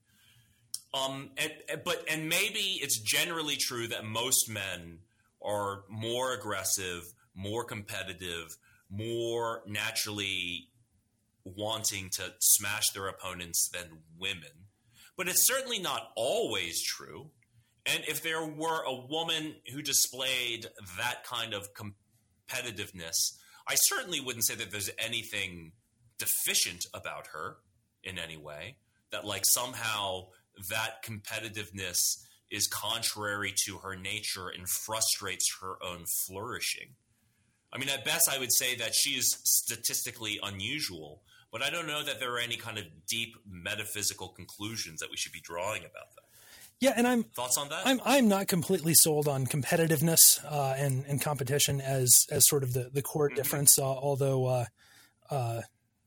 Um, and, but, and maybe it's generally true that most men are more aggressive, more competitive, more naturally wanting to smash their opponents than women. But it's certainly not always true. And if there were a woman who displayed that kind of competitiveness, I certainly wouldn't say that there's anything deficient about her in any way, that like somehow that competitiveness is contrary to her nature and frustrates her own flourishing. I mean, at best, I would say that she is statistically unusual, but I don't know that there are any kind of deep metaphysical conclusions that we should be drawing about that. Yeah, and I'm thoughts on that. I'm I'm not completely sold on competitiveness uh, and and competition as as sort of the, the core mm-hmm. difference. Uh, although uh, uh,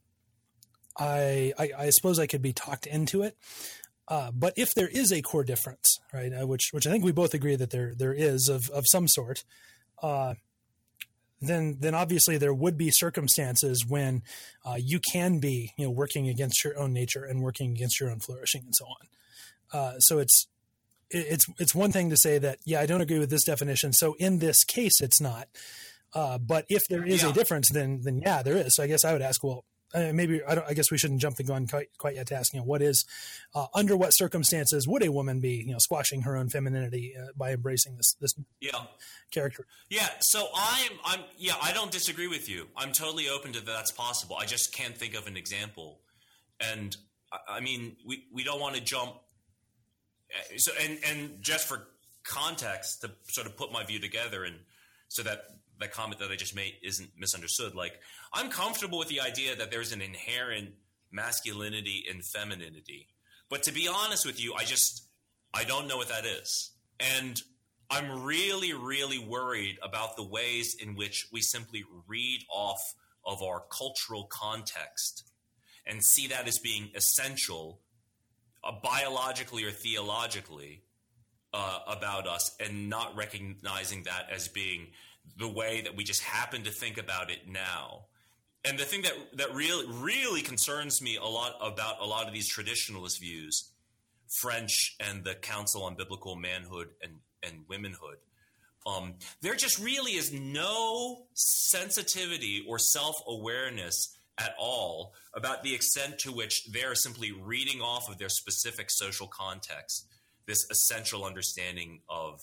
I, I I suppose I could be talked into it. Uh, but if there is a core difference, right, uh, which which I think we both agree that there there is of of some sort, uh, then then obviously there would be circumstances when uh, you can be you know working against your own nature and working against your own flourishing and so on. Uh, so it's it's it's one thing to say that, yeah, I don't agree with this definition, so in this case it's not. Uh, but if there is yeah. a difference, then then yeah, there is. So I guess I would ask, well, uh, maybe I, don't, I guess we shouldn't jump the gun quite, quite yet to asking, you know, what is uh, under what circumstances would a woman be, you know, squashing her own femininity uh, by embracing this this yeah. character? Yeah. So I'm I'm yeah I don't disagree with you. I'm totally open to that. That's possible. I just can't think of an example. And I, I mean, we we don't want to jump. So and and just for context, to sort of put my view together, and so that that comment that I just made isn't misunderstood. Like, I'm comfortable with the idea that there's an inherent masculinity and femininity, but to be honest with you, I just I don't know what that is, and I'm really really worried about the ways in which we simply read off of our cultural context and see that as being essential. Uh, biologically or theologically uh, about us, and not recognizing that as being the way that we just happen to think about it now. And the thing that that really really concerns me a lot about a lot of these traditionalist views, French and the Council on Biblical Manhood and, and Womanhood, um, there just really is no sensitivity or self-awareness at all about the extent to which they're simply reading off of their specific social context this essential understanding of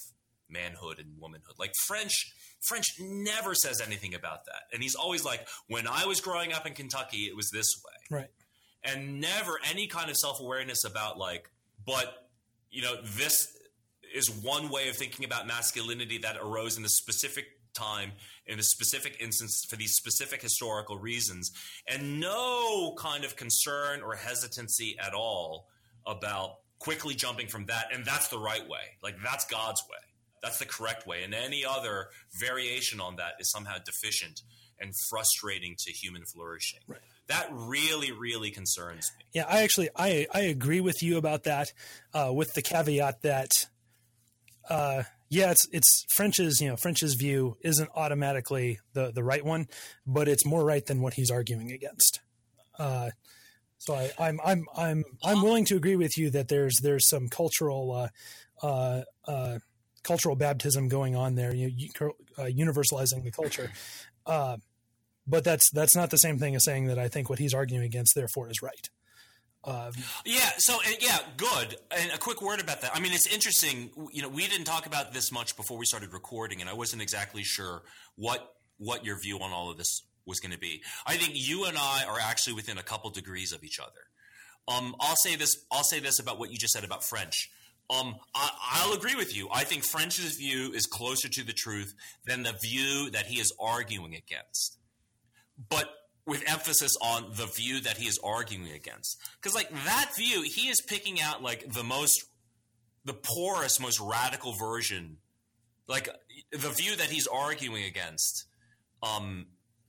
manhood and womanhood. Like French, French never says anything about that. And he's always like, when I was growing up in Kentucky, it was this way. Right. And never any kind of self-awareness about like, but, you know, this is one way of thinking about masculinity that arose in a specific time, in a specific instance, for these specific historical reasons, and no kind of concern or hesitancy at all about quickly jumping from that. And that's the right way. Like, that's God's way. That's the correct way. And any other variation on that is somehow deficient and frustrating to human flourishing. Right. That really, really concerns me. Yeah, I actually, I, I agree with you about that, uh, with the caveat that, uh, yeah, it's, it's French's, you know, French's view isn't automatically the, the right one, but it's more right than what he's arguing against. Uh, so I, I'm, I'm, I'm, I'm willing to agree with you that there's, there's some cultural, uh, uh, uh, cultural baptism going on there, you, you uh, universalizing the culture. Uh, but that's, that's not the same thing as saying that I think what he's arguing against, therefore, is right. Um, yeah. So, and yeah, good. And a quick word about that. I mean, it's interesting. You know, we didn't talk about this much before we started recording, and I wasn't exactly sure what what your view on all of this was going to be. I think you and I are actually within a couple degrees of each other. Um, I'll say this. I'll say this about what you just said about French. Um, I, I'll agree with you. I think French's view is closer to the truth than the view that he is arguing against. But with emphasis on the view that he is arguing against. Because, like, that view, he is picking out, like, the most, the poorest, most radical version. Like, the view that he's arguing against, um,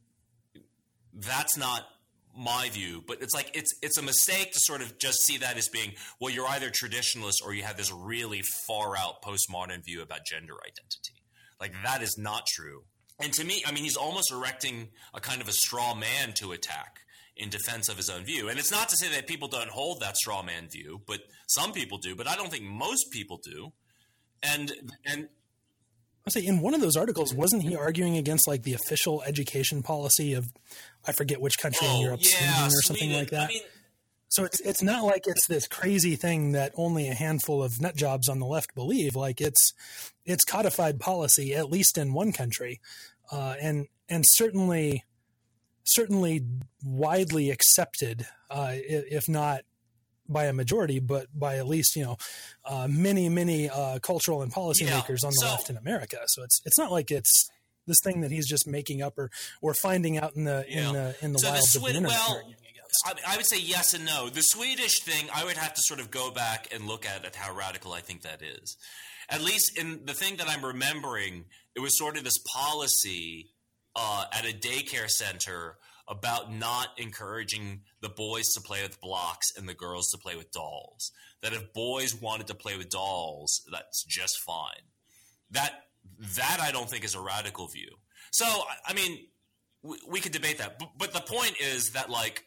that's not my view. But it's like, it's it's a mistake to sort of just see that as being, well, you're either traditionalist or you have this really far-out postmodern view about gender identity. Like, that is not true. And to me, I mean, he's almost erecting a kind of a straw man to attack in defense of his own view. And it's not to say that people don't hold that straw man view, but some people do. But I don't think most people do. And and I'll say in one of those articles, wasn't he arguing against like the official education policy of, I forget which country oh, in Europe, yeah, Sweden or something Sweden. like that? I mean, So it's it's not like it's this crazy thing that only a handful of nut jobs on the left believe. Like it's it's codified policy, at least in one country, uh, and and certainly certainly widely accepted, uh, if not by a majority, but by at least you know uh, many many uh, cultural and policymakers yeah. on the so, left in America. So it's it's not like it's this thing that he's just making up or or finding out in the yeah. in the in the so wilds the of the Swed- internet. well, I, I would say yes and no. The Swedish thing, I would have to sort of go back and look at, at how radical I think that is. At least in the thing that I'm remembering, it was sort of this policy uh, at a daycare center about not encouraging the boys to play with blocks and the girls to play with dolls. That if boys wanted to play with dolls, that's just fine. That that I don't think is a radical view. So, I mean, we, we could debate that. But, but the point is that, like,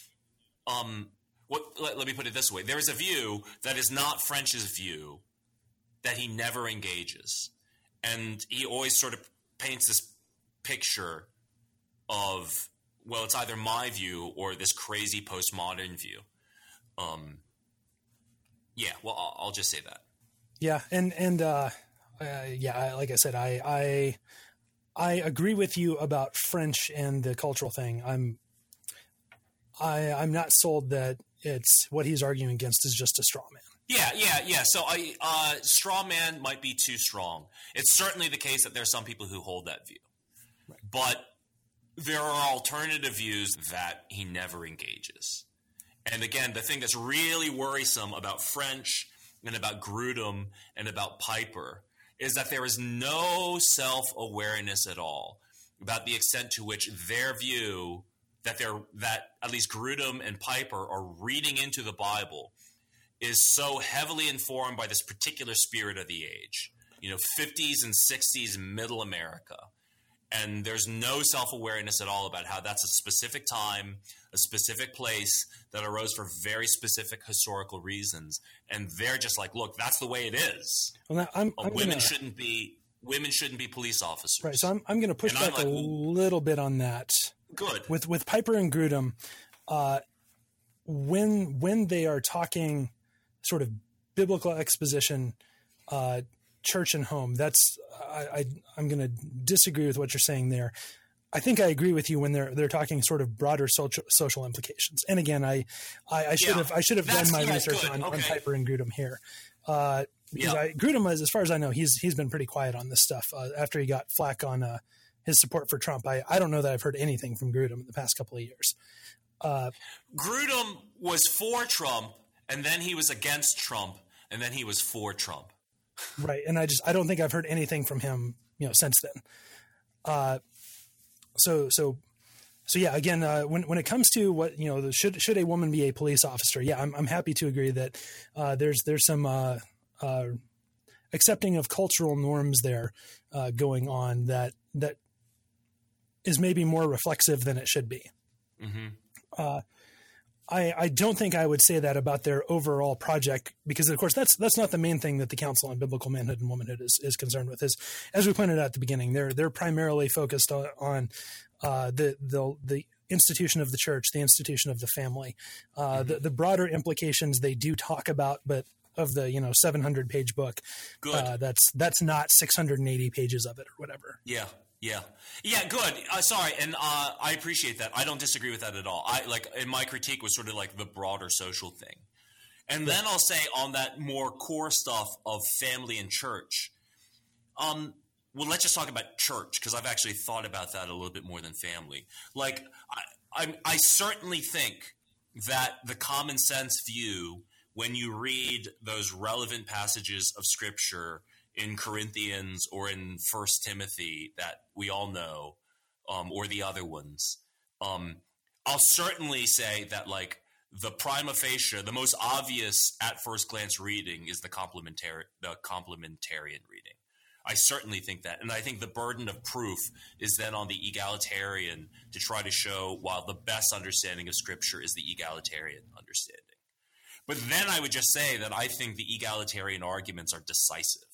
Um, what, let, let me put it this way. There is a view that is not French's view that he never engages. And he always sort of paints this picture of, well, it's either my view or this crazy postmodern view. Um, yeah, well, I'll, I'll just say that. Yeah. And, and, uh, uh yeah, like I said, I, I, I agree with you about French and the cultural thing. I'm, I, I'm not sold that it's what he's arguing against is just a straw man. Yeah, yeah, yeah. So I, uh, straw man might be too strong. It's certainly the case that there are some people who hold that view. Right. But there are alternative views that he never engages. And again, the thing that's really worrisome about French and about Grudem and about Piper is that there is no self-awareness at all about the extent to which their view that they're that at least Grudem and Piper are reading into the Bible is so heavily informed by this particular spirit of the age, you know, fifties and sixties middle America. And there's no self-awareness at all about how that's a specific time, a specific place that arose for very specific historical reasons. And they're just like, look, that's the way it is. Well, now I'm, I'm women gonna, shouldn't be women shouldn't be police officers. Right. So I'm I'm going to push and back like, a little bit on that. Good. With with Piper and Grudem, uh, when when they are talking sort of biblical exposition, uh, church and home. That's I, I I'm going to disagree with what you're saying there. I think I agree with you when they're they're talking sort of broader social social implications. And again, I I, I should yeah, have I should have done my yeah, research on, okay. on Piper and Grudem here, uh, because yeah. I, Grudem, as, as far as I know, he's he's been pretty quiet on this stuff uh, after he got flack on uh, his support for Trump. I, I don't know that I've heard anything from Grudem in the past couple of years. Uh, Grudem was for Trump, and then he was against Trump, and then he was for Trump. Right, and I just I don't think I've heard anything from him, you know, since then. Uh, So, so, so yeah, again, uh, when, when it comes to what, you know, the, should, should a woman be a police officer? Yeah, I'm, I'm happy to agree that, uh, there's, there's some, uh, uh, accepting of cultural norms there, uh, going on that, that is maybe more reflexive than it should be. Mm-hmm. Uh, I, I don't think I would say that about their overall project, because of course that's that's not the main thing that the Council on Biblical Manhood and Womanhood is, is concerned with. Is, as we pointed out at the beginning, they're they're primarily focused on, on uh, the the the institution of the church, the institution of the family, uh, mm-hmm. the the broader implications they do talk about, but of the you know seven hundred page book, good. Uh, that's that's not six hundred eighty pages of it or whatever. Yeah. Yeah. Yeah, good. Uh, sorry. And uh, I appreciate that. I don't disagree with that at all. I like, and my critique was sort of like the broader social thing. And then I'll say on that more core stuff of family and church, um, well, let's just talk about church, because I've actually thought about that a little bit more than family. Like, I, I, I certainly think that the common sense view, when you read those relevant passages of Scripture in Corinthians or in First Timothy that we all know, um, or the other ones, um, I'll certainly say that, like, the prima facie, the most obvious at first glance reading is the complementary, the complementarian reading. I certainly think that. And I think the burden of proof is then on the egalitarian to try to show, while the best understanding of Scripture is the egalitarian understanding. But then I would just say that I think the egalitarian arguments are decisive.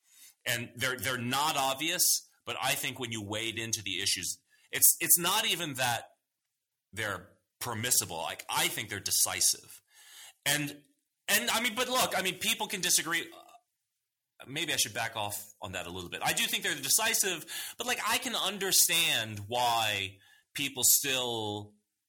And they're they're not obvious, but I think when you wade into the issues, it's it's not even that they're permissible. Like, I think they're decisive. And and I mean, but look, I mean, people can disagree. Maybe I should back off on that a little bit. I do think they're decisive, but like, I can understand why people still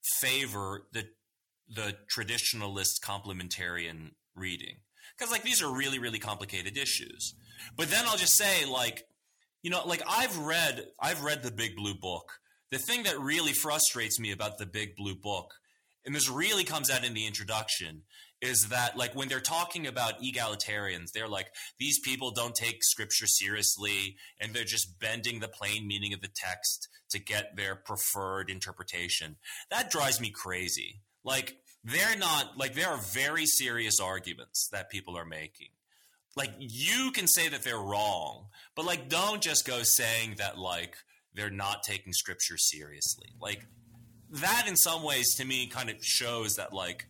favor the the traditionalist complementarian reading, because like, these are really really complicated issues. But then I'll just say, like, you know, like I've read, I've read the Big Blue Book. The thing that really frustrates me about the Big Blue Book, and this really comes out in the introduction, is that, like, when they're talking about egalitarians, they're like, these people don't take Scripture seriously, and they're just bending the plain meaning of the text to get their preferred interpretation. That drives me crazy. Like, they're not, like, there are very serious arguments that people are making. Like, you can say that they're wrong, but, like, don't just go saying that, like, they're not taking Scripture seriously. Like, that in some ways to me kind of shows that, like,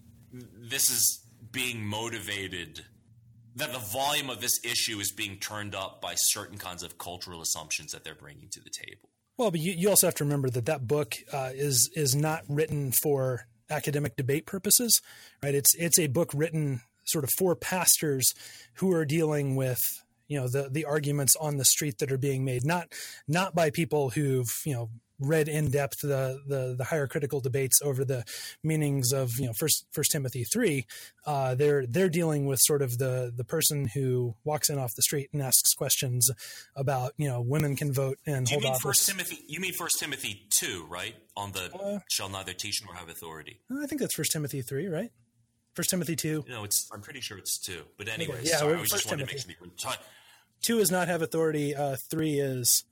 this is being motivated, that the volume of this issue is being turned up by certain kinds of cultural assumptions that they're bringing to the table. Well, but you, you also have to remember that that book uh, is is not written for academic debate purposes, right? It's it's a book written sort of for pastors who are dealing with, you know, the, the arguments on the street that are being made, not, not by people who've, you know, read in depth the, the, the higher critical debates over the meanings of, you know, first, first Timothy three. Uh, they're, they're dealing with sort of the, the person who walks in off the street and asks questions about, you know, women can vote and Do you hold mean office. First Timothy, you mean First Timothy two, right? On the uh, shall neither teach nor have authority. I think that's First Timothy three, right? First Timothy two. No, it's. I'm pretty sure it's two. But anyway, yeah, sorry, I was First just wanting Timothy. to make sure. Two is not have authority. Uh, three is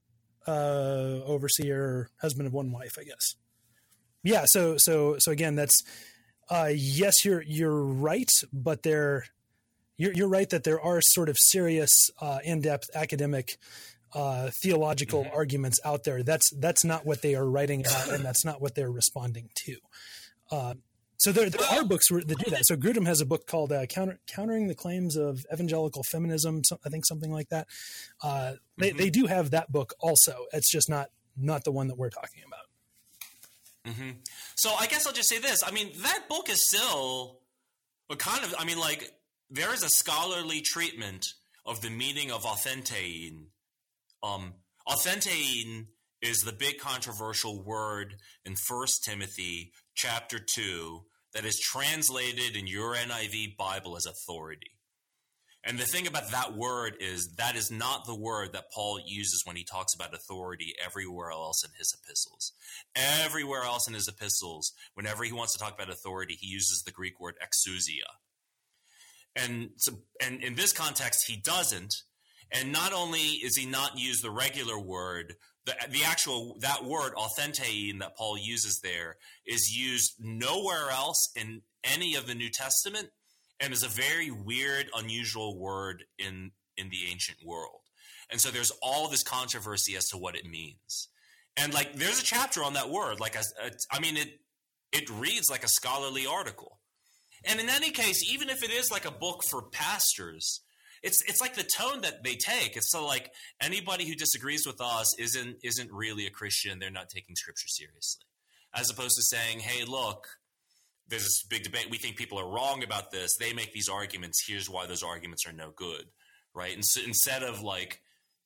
uh, overseer, husband of one wife, I guess. Yeah. So so so again, that's uh, yes, you're you're right, but there, you're you're right that there are sort of serious, uh, in-depth academic, uh, theological mm-hmm. arguments out there. That's that's not what they are writing about, and that's not what they're responding to. Uh, So there, there are books that do that. So Grudem has a book called uh, Counter, Countering the Claims of Evangelical Feminism, so, I think something like that. Uh, they, mm-hmm. they do have that book also. It's just not not the one that we're talking about. Mm-hmm. So I guess I'll just say this. I mean, that book is still a kind of, I mean, like, there is a scholarly treatment. of the meaning of authentēin. Um, authentēin is the big controversial word in First Timothy chapter two that is translated in your N I V Bible as authority. And the thing about that word is that is not the word that Paul uses when he talks about authority everywhere else in his epistles. Everywhere else in his epistles, whenever he wants to talk about authority, he uses the Greek word exousia. And, so, and in this context, he doesn't. And not only is he not use the regular word, the, the actual, that word, authentēin, that Paul uses there, is used nowhere else in any of the New Testament, and is a very weird, unusual word in, in the ancient world. And so there's all this controversy as to what it means. And like, there's a chapter on that word. Like, a, a, I mean, it it reads like a scholarly article. And in any case, even if it is like a book for pastors, it's it's like the tone that they take. It's so like anybody who disagrees with us isn't isn't really a Christian. They're not taking Scripture seriously, as opposed to saying, "Hey, look, there's this big debate. We think people are wrong about this. They make these arguments. Here's why those arguments are no good," right? And so instead of like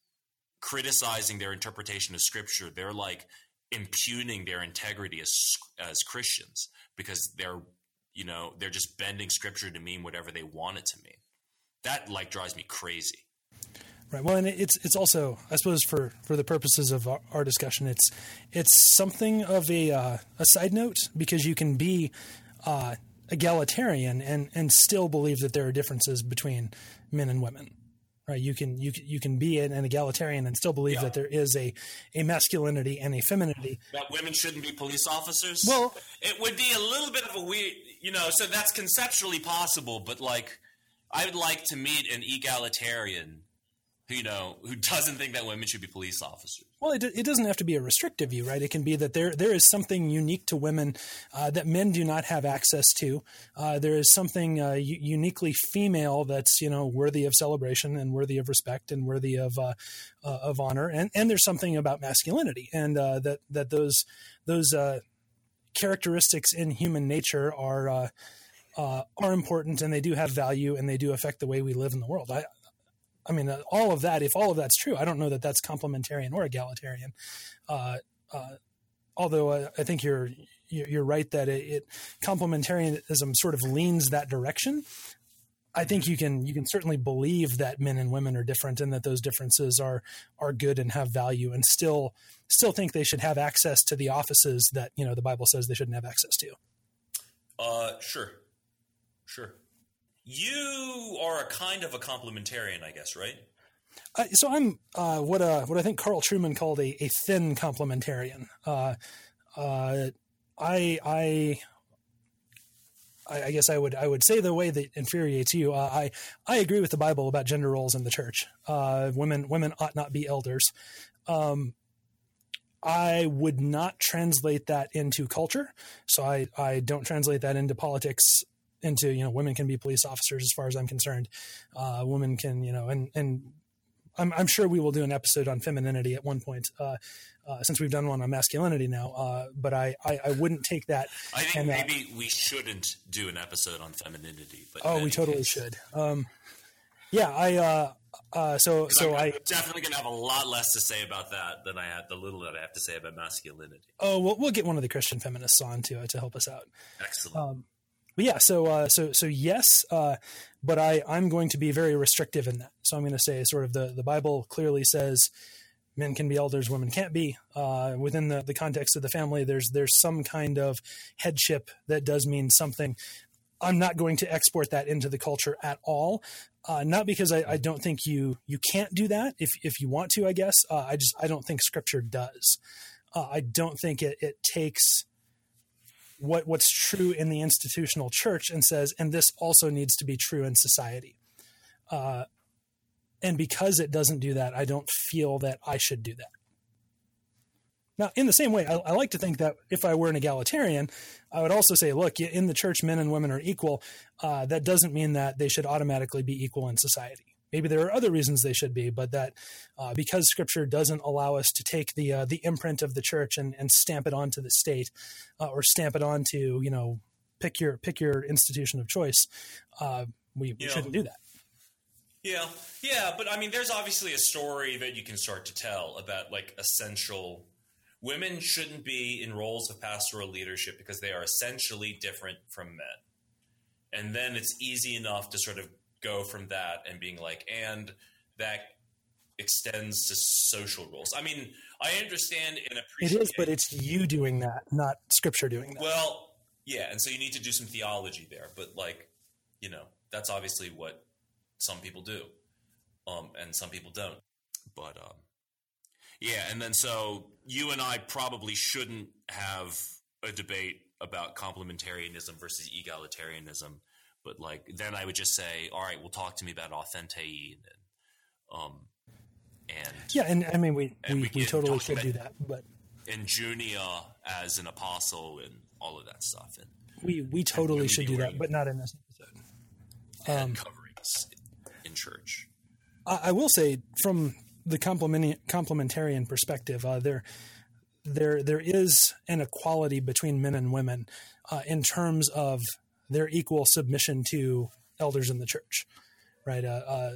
criticizing their interpretation of Scripture, they're like impugning their integrity as as Christians because they're you know they're just bending Scripture to mean whatever they want it to mean. That like drives me crazy. Right. Well, and it's it's also, I suppose, for, for the purposes of our, our discussion, it's it's something of a uh, a side note, because you can be uh, egalitarian and, and still believe that there are differences between men and women. Right. You can you can, you can be an, an egalitarian and still believe yeah. that there is a, a masculinity and a femininity. That women shouldn't be police officers. Well, it would be a little bit of a weird, you know. So that's conceptually possible, but like, I would like to meet an egalitarian, you know, who doesn't think that women should be police officers. Well, it, it doesn't have to be a restrictive view, right? It can be that there there is something unique to women uh, that men do not have access to. Uh, there is something uh, u- uniquely female that's, you know, worthy of celebration and worthy of respect and worthy of uh, uh, of honor. And and there's something about masculinity, and uh, that that those those uh, characteristics in human nature are uh, uh, are important, and they do have value, and they do affect the way we live in the world. I. I mean, uh, all of that, if all of that's true, I don't know that that's complementarian or egalitarian. Uh, uh, although uh, I think you're you're right that it, it complementarianism sort of leans that direction. I think you can you can certainly believe that men and women are different and that those differences are are good and have value, and still still think they should have access to the offices that, you know, the Bible says they shouldn't have access to. Uh, sure, sure. You are a kind of a complementarian, I guess, right? Uh, so I'm uh, what uh, what I think Carl Trueman called a, a thin complementarian. Uh, uh, I, I I guess I would I would say the way that infuriates you. Uh, I I agree with the Bible about gender roles in the church. Uh, women women ought not be elders. Um, I would not translate that into culture, so I I don't translate that into politics. Into, you know, women can be police officers as far as I'm concerned. Uh, women can, you know, and, and I'm, I'm sure we will do an episode on femininity at one point, uh, uh, since we've done one on masculinity now. Uh, but I, I, I wouldn't take that. I think and, uh, maybe we shouldn't do an episode on femininity. But oh, we totally case. should. Um, yeah, I, uh, uh, so, so I'm, I I'm definitely going to have a lot less to say about that than I have the little that I have to say about masculinity. Oh, we'll, we'll get one of the Christian feminists on to, uh, to help us out. Excellent. Um, But yeah, so uh, so so yes, uh, but I I'm going to be very restrictive in that. So I'm going to say sort of the, the Bible clearly says men can be elders, women can't be. Uh, within the, the context of the family, there's there's some kind of headship that does mean something. I'm not going to export that into the culture at all. Uh, not because I, I don't think you you can't do that if if you want to, I guess. Uh, I just I don't think Scripture does. Uh, I don't think it it takes what what's true in the institutional church and says, and this also needs to be true in society. Uh, and because it doesn't do that, I don't feel that I should do that. Now, in the same way, I, I like to think that if I were an egalitarian, I would also say, look, in the church, men and women are equal. Uh, that doesn't mean that they should automatically be equal in society. Maybe there are other reasons they should be, but that uh, because Scripture doesn't allow us to take the uh, the imprint of the church and, and stamp it onto the state, uh, or stamp it onto, you know, pick your pick your institution of choice, uh, we, we shouldn't do that. Yeah, yeah, but I mean, there's obviously a story that you can start to tell about like essential women shouldn't be in roles of pastoral leadership because they are essentially different from men. And then it's easy enough to sort of go from that and being like, and that extends to social roles. I mean, I understand and appreciate it is, but it's you doing that, not Scripture doing that. Well, yeah, and so you need to do some theology there, but like, you know, that's obviously what some people do, um, and some people don't. But um, yeah, and then so you and I probably shouldn't have a debate about complementarianism versus egalitarianism, but like then I would just say, all right, well, talk to me about authentei, and um, and yeah, and I mean we we, we, we totally should do that, but and Junia as an apostle and all of that stuff, and we we totally should do that, but not in this episode. And um, coverings in church. I, I will say from the complement, complementarian perspective, uh, there there there is an equality between men and women uh, in terms of their equal submission to elders in the church, right? Uh, uh,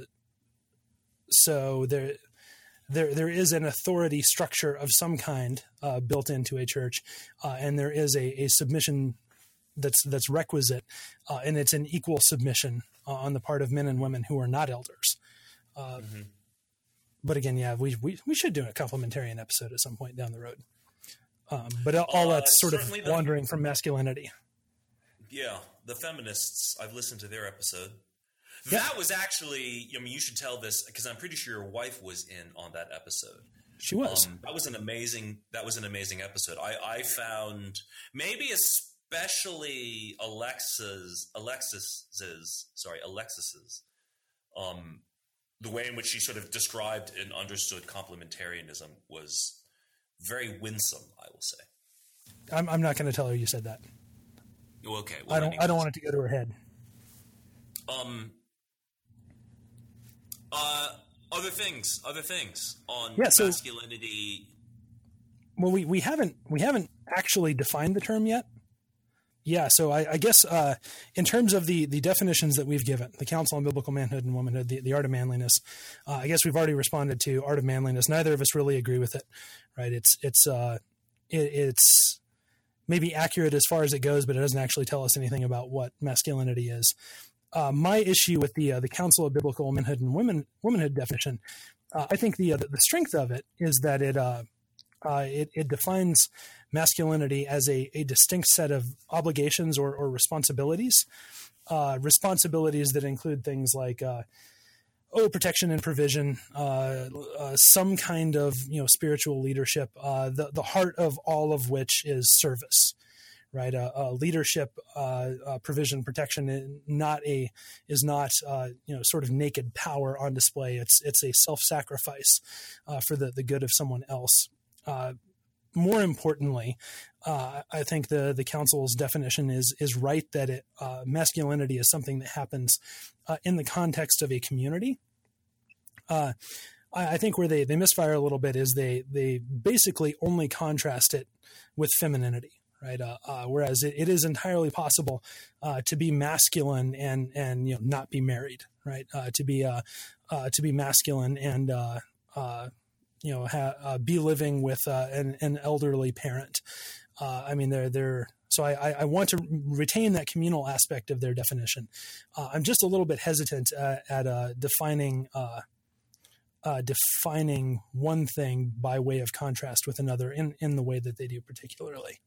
so there there there is an authority structure of some kind uh, built into a church, uh, and there is a, a submission that's that's requisite, uh, and it's an equal submission uh, on the part of men and women who are not elders. Uh, mm-hmm. But again, yeah, we, we we should do a complementarian episode at some point down the road. Um, but all uh, that's sort of wandering the, from masculinity. Yeah, the feminists, I've listened to their episode. Yeah. That was actually, I mean, you should tell this because I'm pretty sure your wife was in on that episode. She was. Um, that was an amazing. That was an amazing episode. I, I found maybe especially Alexa's Alexis's sorry Alexis's um, the way in which she sort of described and understood complementarianism was very winsome. I will say. I'm I'm not going to tell her you said that. Okay. Well, I don't. I don't want it to go to her head. Um. Uh. Other things. Other things on yeah, so, masculinity. Well, we, we haven't we haven't actually defined the term yet. Yeah. So I, I guess uh, in terms of the the definitions that we've given, the Council on Biblical Manhood and Womanhood, the, the Art of Manliness, uh, I guess we've already responded to Art of Manliness. Neither of us really agree with it, right? It's it's uh, it, it's maybe accurate as far as it goes, but it doesn't actually tell us anything about what masculinity is. Uh, my issue with the uh, the Council of Biblical Manhood and Women Womanhood definition, uh, I think the, uh, the strength of it is that it uh, uh, it, it defines masculinity as a, a distinct set of obligations or, or responsibilities, uh, responsibilities that include things like uh, oh protection and provision, uh, uh, some kind of you know spiritual leadership, uh, the the heart of all of which is service. Right, uh, uh, leadership, uh, uh, provision, protection, not a is not uh, you know sort of naked power on display. It's it's a self-sacrifice uh, for the, the good of someone else. Uh, more importantly, uh, I think the the council's definition is is right that it, uh, masculinity is something that happens uh, in the context of a community. Uh, I, I think where they, they misfire a little bit is they they basically only contrast it with femininity. Right. Uh, uh, whereas it, it is entirely possible uh, to be masculine and and you know not be married. Right. Uh, to be uh, uh, to be masculine and uh, uh, you know ha- uh, be living with uh, an, an elderly parent. Uh, I mean, they're they're so I, I want to retain that communal aspect of their definition. Uh, I'm just a little bit hesitant uh, at uh, defining. Uh, Uh, defining one thing by way of contrast with another in, in the way that they do particularly.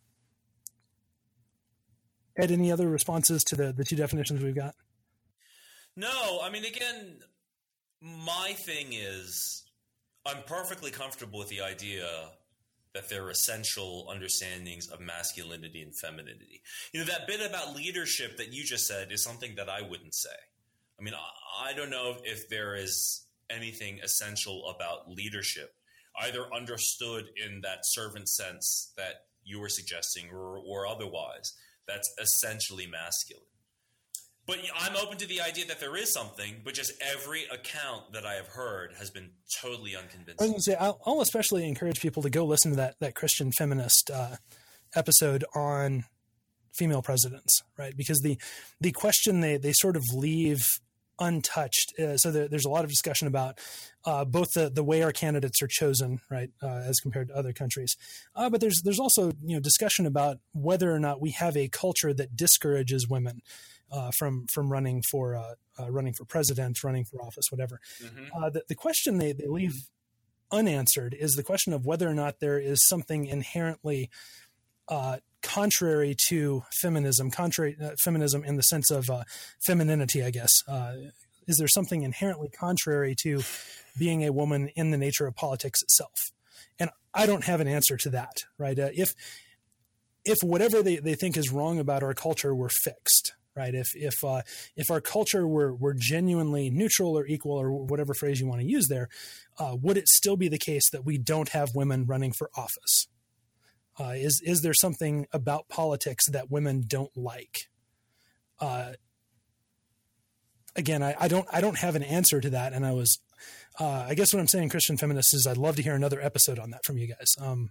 Ed, any other responses to the, the two definitions we've got? No, I mean, again, my thing is I'm perfectly comfortable with the idea that there are essential understandings of masculinity and femininity. You know, that bit about leadership that you just said is something that I wouldn't say. I mean, I, I don't know if there is anything essential about leadership, either understood in that servant sense that you were suggesting or, or otherwise, that's essentially masculine. But I'm open to the idea that there is something, but just every account that I have heard has been totally unconvincing. I was going to say, I'll, I'll especially encourage people to go listen to that, that Christian feminist uh, episode on female presidents, right? Because the, the question they, they sort of leave untouched. Uh, so there, there's a lot of discussion about uh, both the, the way our candidates are chosen, right, uh, as compared to other countries. Uh, but there's there's also you know discussion about whether or not we have a culture that discourages women uh, from from running for uh, uh, running for president, running for office, whatever. Mm-hmm. Uh, the, the question they, they leave unanswered is the question of whether or not there is something inherently uh, contrary to feminism, contrary uh, feminism in the sense of uh, femininity, I guess. Uh, is there something inherently contrary to being a woman in the nature of politics itself? And I don't have an answer to that, right? Uh, if if whatever they, they think is wrong about our culture were fixed, right? If if uh, if our culture were were genuinely neutral or equal or whatever phrase you want to use there, uh, would it still be the case that we don't have women running for office? Uh, is is there something about politics that women don't like? Uh, again, I, I don't I don't have an answer to that, and I was, uh, I guess what I'm saying, Christian feminists, is I'd love to hear another episode on that from you guys. Um,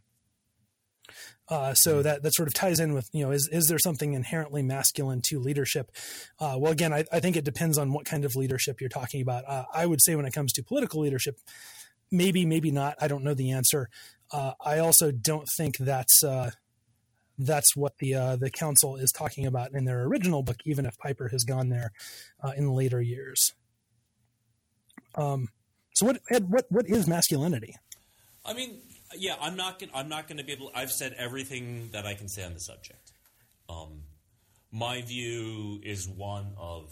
uh, so that that sort of ties in with you know is is there something inherently masculine to leadership? Uh, well, again, I, I think it depends on what kind of leadership you're talking about. Uh, I would say when it comes to political leadership, maybe maybe not. I don't know the answer. Uh, I also don't think that's uh, that's what the uh, the council is talking about in their original book, even if Piper has gone there uh, in later years. Um, so what Ed, what what is masculinity? I mean, yeah, I'm not gonna, I'm not going to be able. I've said everything that I can say on the subject. Um, my view is one of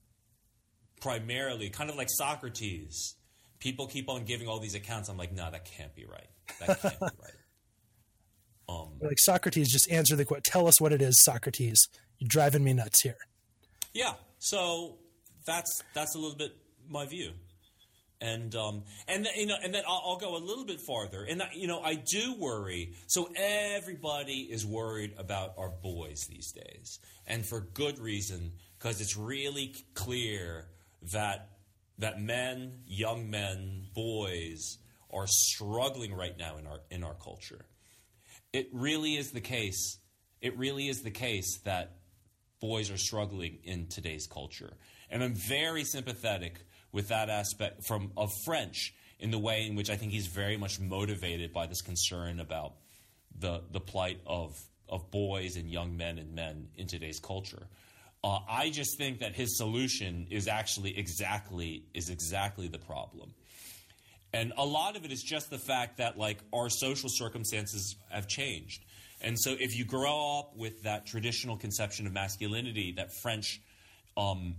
primarily kind of like Socrates. People keep on giving all these accounts. I'm like, no, that can't be right. That can't be right. Um, like Socrates, just answer the question. Tell us what it is, Socrates. You're driving me nuts here. Yeah. So that's that's a little bit my view, and um, and you know, and then I'll, I'll go a little bit farther. And you know, I do worry. So everybody is worried about our boys these days, and for good reason, because it's really clear that. that men, young men, boys are struggling right now in our in our culture. It really is the case. It really is the case that boys are struggling in today's culture. And I'm very sympathetic with that aspect from of French in the way in which I think he's very much motivated by this concern about the the plight of of boys and young men and men in today's culture. Uh, I just think that his solution is actually exactly is exactly the problem. And a lot of it is just the fact that, like, our social circumstances have changed. And so if you grow up with that traditional conception of masculinity that French um,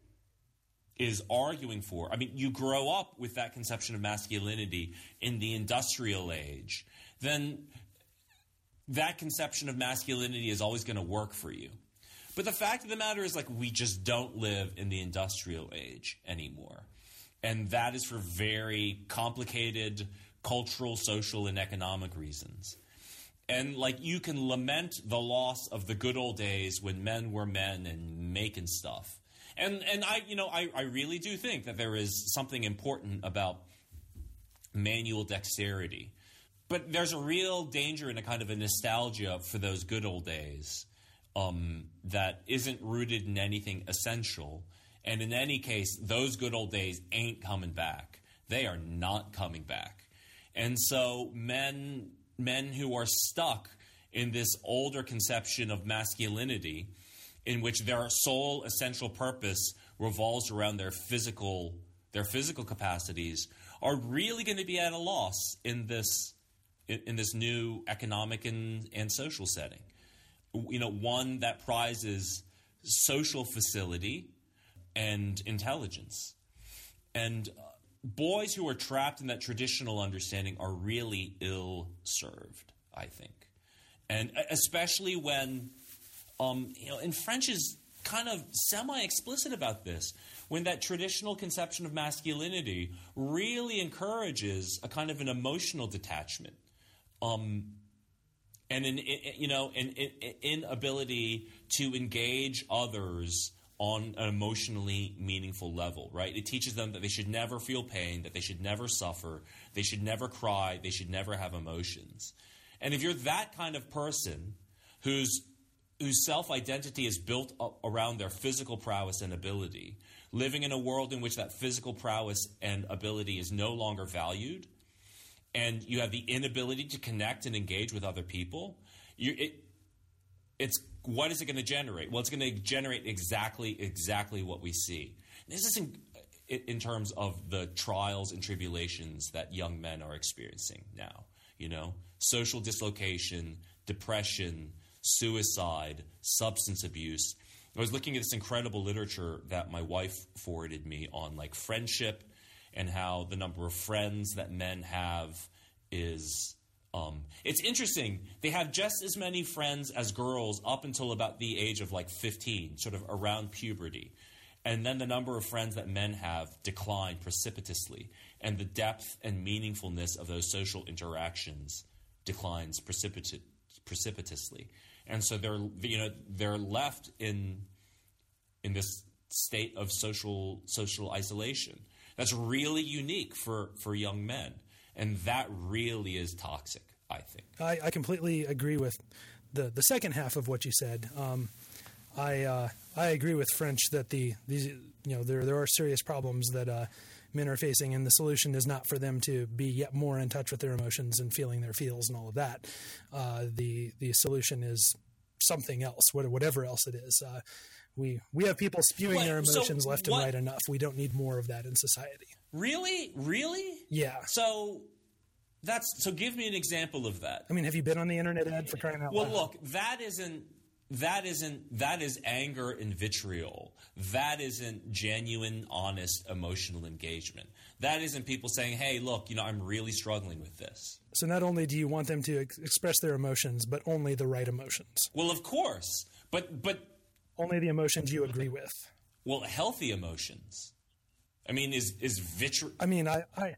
is arguing for, I mean, you grow up with that conception of masculinity in the industrial age, then that conception of masculinity is always going to work for you. But the fact of the matter is, like, we just don't live in the industrial age anymore. And that is for very complicated cultural, social, and economic reasons. And, like, you can lament the loss of the good old days when men were men and making stuff. And and I, you know, I, I really do think that there is something important about manual dexterity. But there's a real danger and a kind of a nostalgia for those good old days. Um, that isn't rooted in anything essential. And in any case, those good old days ain't coming back. They are not coming back. And so men men who are stuck in this older conception of masculinity, in which their sole essential purpose revolves around their physical their physical capacities, are really going to be at a loss in this in, in this new economic and, and social setting. You know, one that prizes social facility and intelligence. And uh, boys who are trapped in that traditional understanding are really ill-served, I think. And especially when, um, you know, and French is kind of semi-explicit about this, when that traditional conception of masculinity really encourages a kind of an emotional detachment. Um And an you know an inability to engage others on an emotionally meaningful level, right? It teaches them that they should never feel pain, that they should never suffer, they should never cry, they should never have emotions. And if you're that kind of person whose whose self-identity is built up around their physical prowess and ability, living in a world in which that physical prowess and ability is no longer valued, and you have the inability to connect and engage with other people, you, it, it's what is it going to generate? Well, it's going to generate exactly exactly what we see. This is in, in terms of the trials and tribulations that young men are experiencing now. You know, social dislocation, depression, suicide, substance abuse. I was looking at this incredible literature that my wife forwarded me on, like friendship, and how the number of friends that men have is um, it's interesting. They have just as many friends as girls up until about the age of like fifteen, sort of around puberty. And then the number of friends that men have declined precipitously, and the depth and meaningfulness of those social interactions declines precipit- precipitously. And so they're, you know, they're left in in this state of social social isolation. That's really unique for, for young men, and that really is toxic, I think. I, I completely agree with the the second half of what you said. Um, I uh, I agree with French that the these you know there there are serious problems that uh, men are facing, and the solution is not for them to be yet more in touch with their emotions and feeling their feels and all of that. Uh, the the solution is something else, whatever else it is. Uh, we we have people spewing what? their emotions so left what? and right enough. We don't need more of that in society. Really? Really? Yeah. So that's so give me an example of that. I mean, have you been on the internet, Ed, for crying out Well, loud? look, that isn't that isn't that is anger and vitriol. That isn't genuine, honest, emotional engagement. That isn't people saying, "Hey, look, you know, I'm really struggling with this." So not only do you want them to ex- express their emotions, but only the right emotions. Well, of course, but but only the emotions you agree with. Well, healthy emotions. I mean, is is vitriol? I mean, I, I,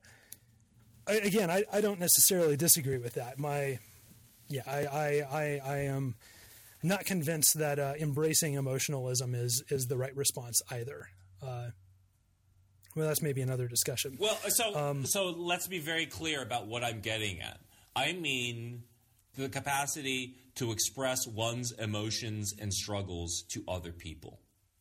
I again, I, I don't necessarily disagree with that. My, yeah, I, I, I, I am not convinced that uh, embracing emotionalism is is the right response either. Uh, well, that's maybe another discussion. Well, so Um, so let's be very clear about what I'm getting at. I mean the capacity to express one's emotions and struggles to other people.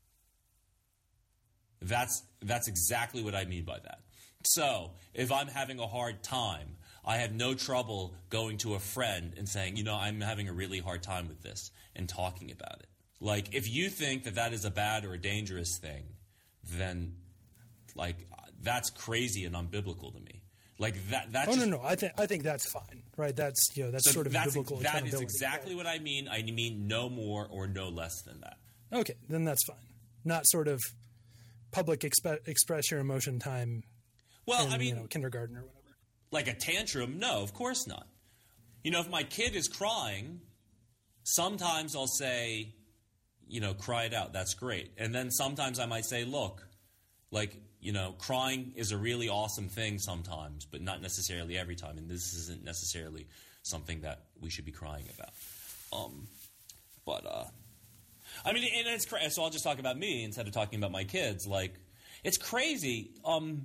That's that's exactly what I mean by that. So if I'm having a hard time, I have no trouble going to a friend and saying, you know, I'm having a really hard time with this, and talking about it. Like, if you think that that is a bad or a dangerous thing, then, like, that's crazy and unbiblical to me. Like that. That oh just, no, no, I think I think that's fine, right? That's you know that's so sort of that's, biblical That accountability. is exactly what I mean. I mean no more or no less than that. Okay, then that's fine. Not sort of public expe- express your emotion time. Well, in, I mean, you know, kindergarten or whatever. Like a tantrum? No, of course not. You know, if my kid is crying, sometimes I'll say, you know, cry it out. That's great. And then sometimes I might say, look, like, you know, crying is a really awesome thing sometimes, but not necessarily every time. And this isn't necessarily something that we should be crying about. Um, but, uh, I mean, and it's crazy. So I'll just talk about me instead of talking about my kids. Like, it's crazy. Um,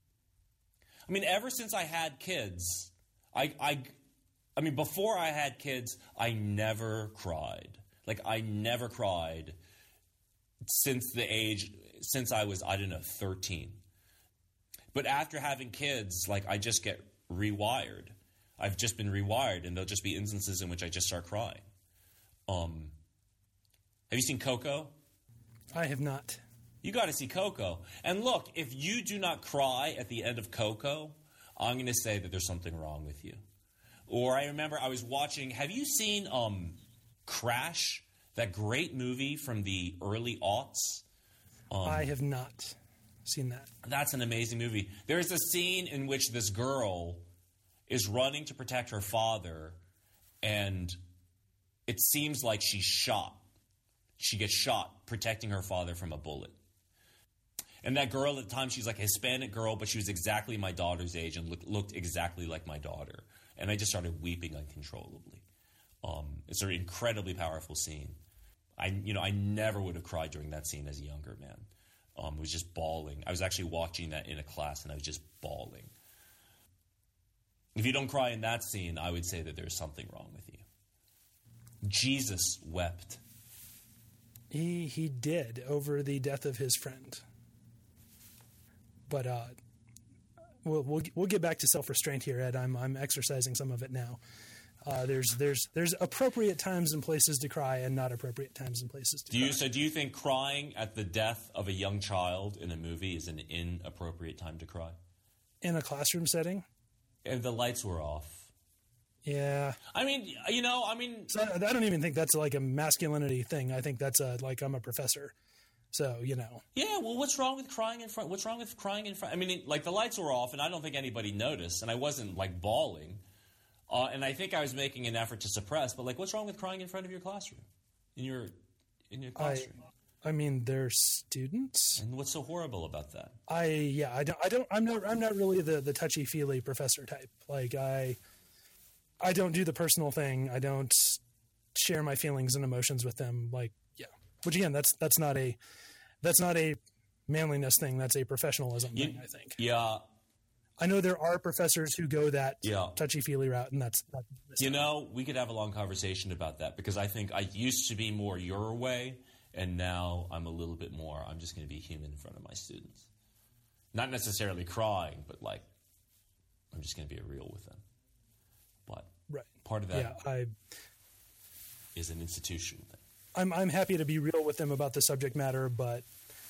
I mean, ever since I had kids, I, I, I mean, before I had kids, I never cried. Like, I never cried since the age, since I was, I don't know, thirteen. But after having kids, like, I just get rewired. I've just been rewired, and there'll just be instances in which I just start crying. Um, have you seen Coco? I have not. You got to see Coco. And look, if you do not cry at the end of Coco, I'm going to say that there's something wrong with you. Or I remember I was watching, have you seen um, Crash, that great movie from the early aughts? Um, I have not seen that. That's an amazing movie. There's a scene in which this girl is running to protect her father, and it seems like she's shot. She gets shot protecting her father from a bullet. And that girl at the time, she's like a Hispanic girl, but she was exactly my daughter's age and look, looked exactly like my daughter. And I just started weeping uncontrollably. Um, it's an incredibly powerful scene. I, you know, I never would have cried during that scene as a younger man. Um, I was just bawling. I was actually watching that in a class, and I was just bawling. If you don't cry in that scene, I would say that there's something wrong with you. Jesus wept. He he did over the death of his friend. but uh, we'll we'll we'll get back to self restraint here, Ed. I'm I'm exercising some of it now. Uh, there's there's there's appropriate times and places to cry, and not appropriate times and places to do cry. you so do you think crying at the death of a young child in a movie is an inappropriate time to cry? In a classroom setting? If the lights were off. Yeah. I mean, you know, I mean... So I don't even think that's like a masculinity thing. I think that's a, like, I'm a professor. So, you know. Yeah, well, what's wrong with crying in front? What's wrong with crying in front? I mean, it, like, the lights were off, and I don't think anybody noticed, and I wasn't, like, bawling. Uh, and I think I was making an effort to suppress, but, like, what's wrong with crying in front of your classroom? In your in your classroom? I, I mean, they're students. And what's so horrible about that? I, yeah, I don't, I don't, I'm not, I'm not really the, the touchy-feely professor type. Like, I... I don't do the personal thing. I don't share my feelings and emotions with them. Like, yeah, which again, that's that's not a that's not a manliness thing. That's a professionalism you, thing. I think. Yeah, I know there are professors who go that yeah. touchy feely route, and that's not you know we could have a long conversation about that because I think I used to be more your way, and now I'm a little bit more. I'm just going to be human in front of my students, not necessarily crying, but like I'm just going to be real with them. But right. part of that yeah, I, is an institution thing. I'm I'm happy to be real with them about the subject matter, but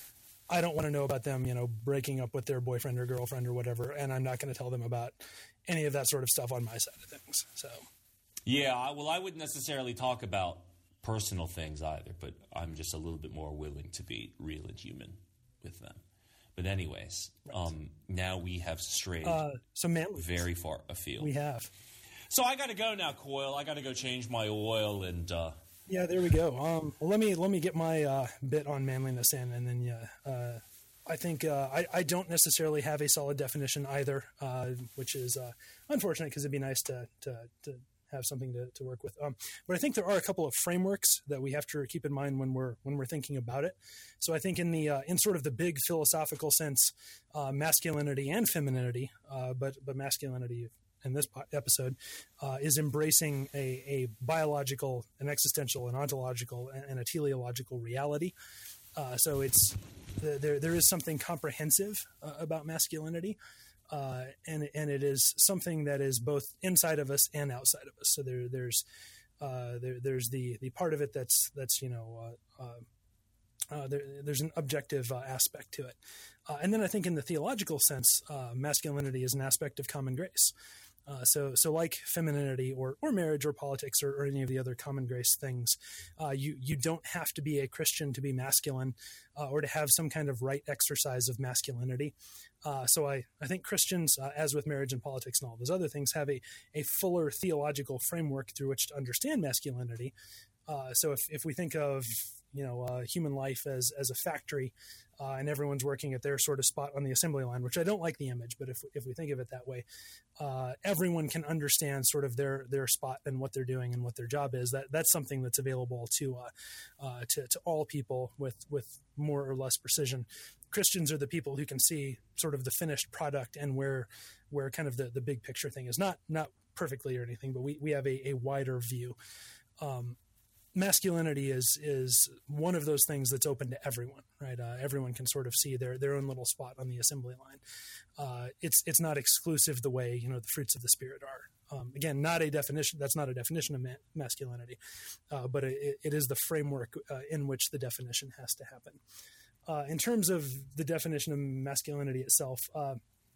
I don't want to know about them, you know, breaking up with their boyfriend or girlfriend or whatever, and I'm not going to tell them about any of that sort of stuff on my side of things. So, yeah, I, well, I wouldn't necessarily talk about personal things either, but I'm just a little bit more willing to be real and human with them. But anyways, right. um, now we have strayed uh, so manliness. very far afield. We have. So I got to go now, Coyle. I got to go change my oil and. Uh, yeah, there we go. Um, well, let me let me get my uh, bit on manliness in, and then yeah, uh, I think uh, I I don't necessarily have a solid definition either, uh, which is uh, unfortunate because it'd be nice to to, to have something to, to work with. Um, but I think there are a couple of frameworks that we have to keep in mind when we're when we're thinking about it. So I think in the uh, in sort of the big philosophical sense, uh, masculinity and femininity, uh, but but masculinity in this episode uh, is embracing a, a biological, an existential, an ontological, and a teleological reality. Uh, so it's there. There is something comprehensive uh, about masculinity, uh, and and it is something that is both inside of us and outside of us. So there there's uh, there there's the the part of it that's that's you know. Uh, uh, Uh, there, there's an objective uh, aspect to it. Uh, and then I think in the theological sense, uh, masculinity is an aspect of common grace. Uh, so, so like femininity or, or marriage or politics or, or any of the other common grace things, uh, you, you don't have to be a Christian to be masculine uh, or to have some kind of right exercise of masculinity. Uh, so I, I think Christians, uh, as with marriage and politics and all those other things, have a, a fuller theological framework through which to understand masculinity. Uh, so if, if we think of you know, uh, human life as as a factory, uh, and everyone's working at their sort of spot on the assembly line, which I don't like the image, but if if we think of it that way, uh, everyone can understand sort of their their spot and what they're doing and what their job is. That that's something that's available to uh, uh, to to all people with with more or less precision. Christians are the people who can see sort of the finished product and where where kind of the, the big picture thing is, not not perfectly or anything, but we we have a, a wider view. Um, Masculinity is is one of those things that's open to everyone, right? Uh, everyone can sort of see their their own little spot on the assembly line. Uh, it's it's not exclusive the way you know the fruits of the spirit are. Um, again, not a definition. That's not a definition of ma- masculinity, uh, but it, it is the framework uh, in which the definition has to happen. Uh, in terms of the definition of masculinity itself, uh,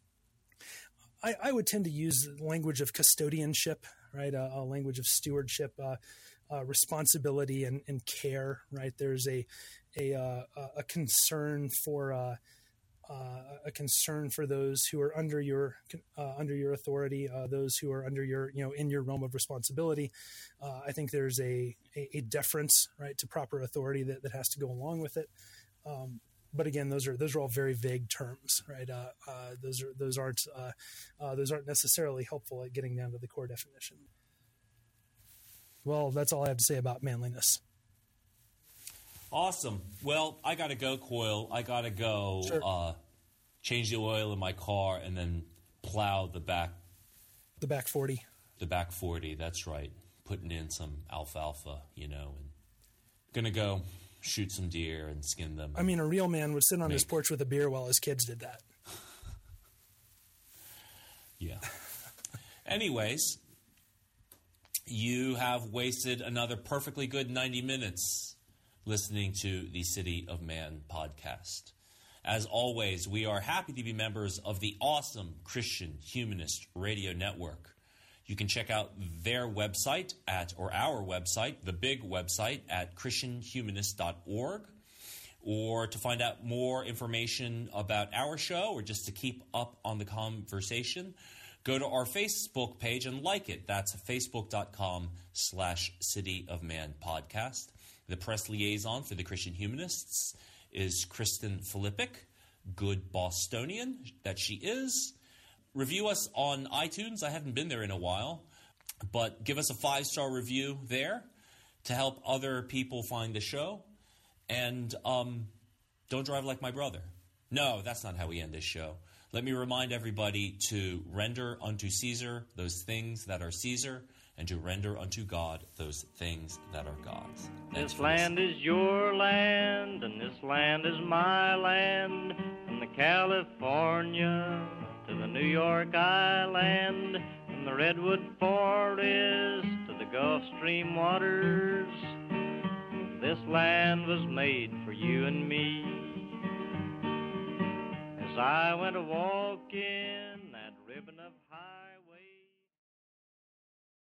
I, I would tend to use language of custodianship, right? A, a language of stewardship. Uh, Uh, responsibility and, and care, right? There's a a uh, a concern for uh, uh, a concern for those who are under your uh, under your authority, uh, those who are under your you know in your realm of responsibility. Uh, I think there's a, a a deference, right, to proper authority that, that has to go along with it. Um, but again, those are those are all very vague terms, right? Uh, uh, those are those aren't uh, uh, those aren't necessarily helpful at getting down to the core definition. Well, that's all I have to say about manliness. Awesome. Well, I got to go, Coyle. I got to go Sure. uh, change the oil in my car and then plow the back. The back forty. The back forty, that's right. Putting in some alfalfa, you know, and going to go shoot some deer and skin them. I mean, a real man would sit on Make. his porch with a beer while his kids did that. Yeah. Anyways, you have wasted another perfectly good ninety minutes listening to the City of Man podcast. As always, we are happy to be members of the awesome Christian Humanist Radio Network. You can check out their website at, or our website, the big website at christian humanist dot org. Or to find out more information about our show, or just to keep up on the conversation, go to our Facebook page and like it. That's facebook.com slash City of Man podcast. The press liaison for the Christian Humanists is Kristen Filippic, good Bostonian that she is. Review us on iTunes. I haven't been there in a while, but give us a five-star review there to help other people find the show. And um, don't drive like my brother. No, that's not how we end this show. Let me remind everybody to render unto Caesar those things that are Caesar, and to render unto God those things that are God's. Thanks This land is your land, and this land is my land, from the California to the New York Island, from the Redwood Forest to the Gulf Stream waters. This land was made for you and me. As I went a walking that ribbon of highway.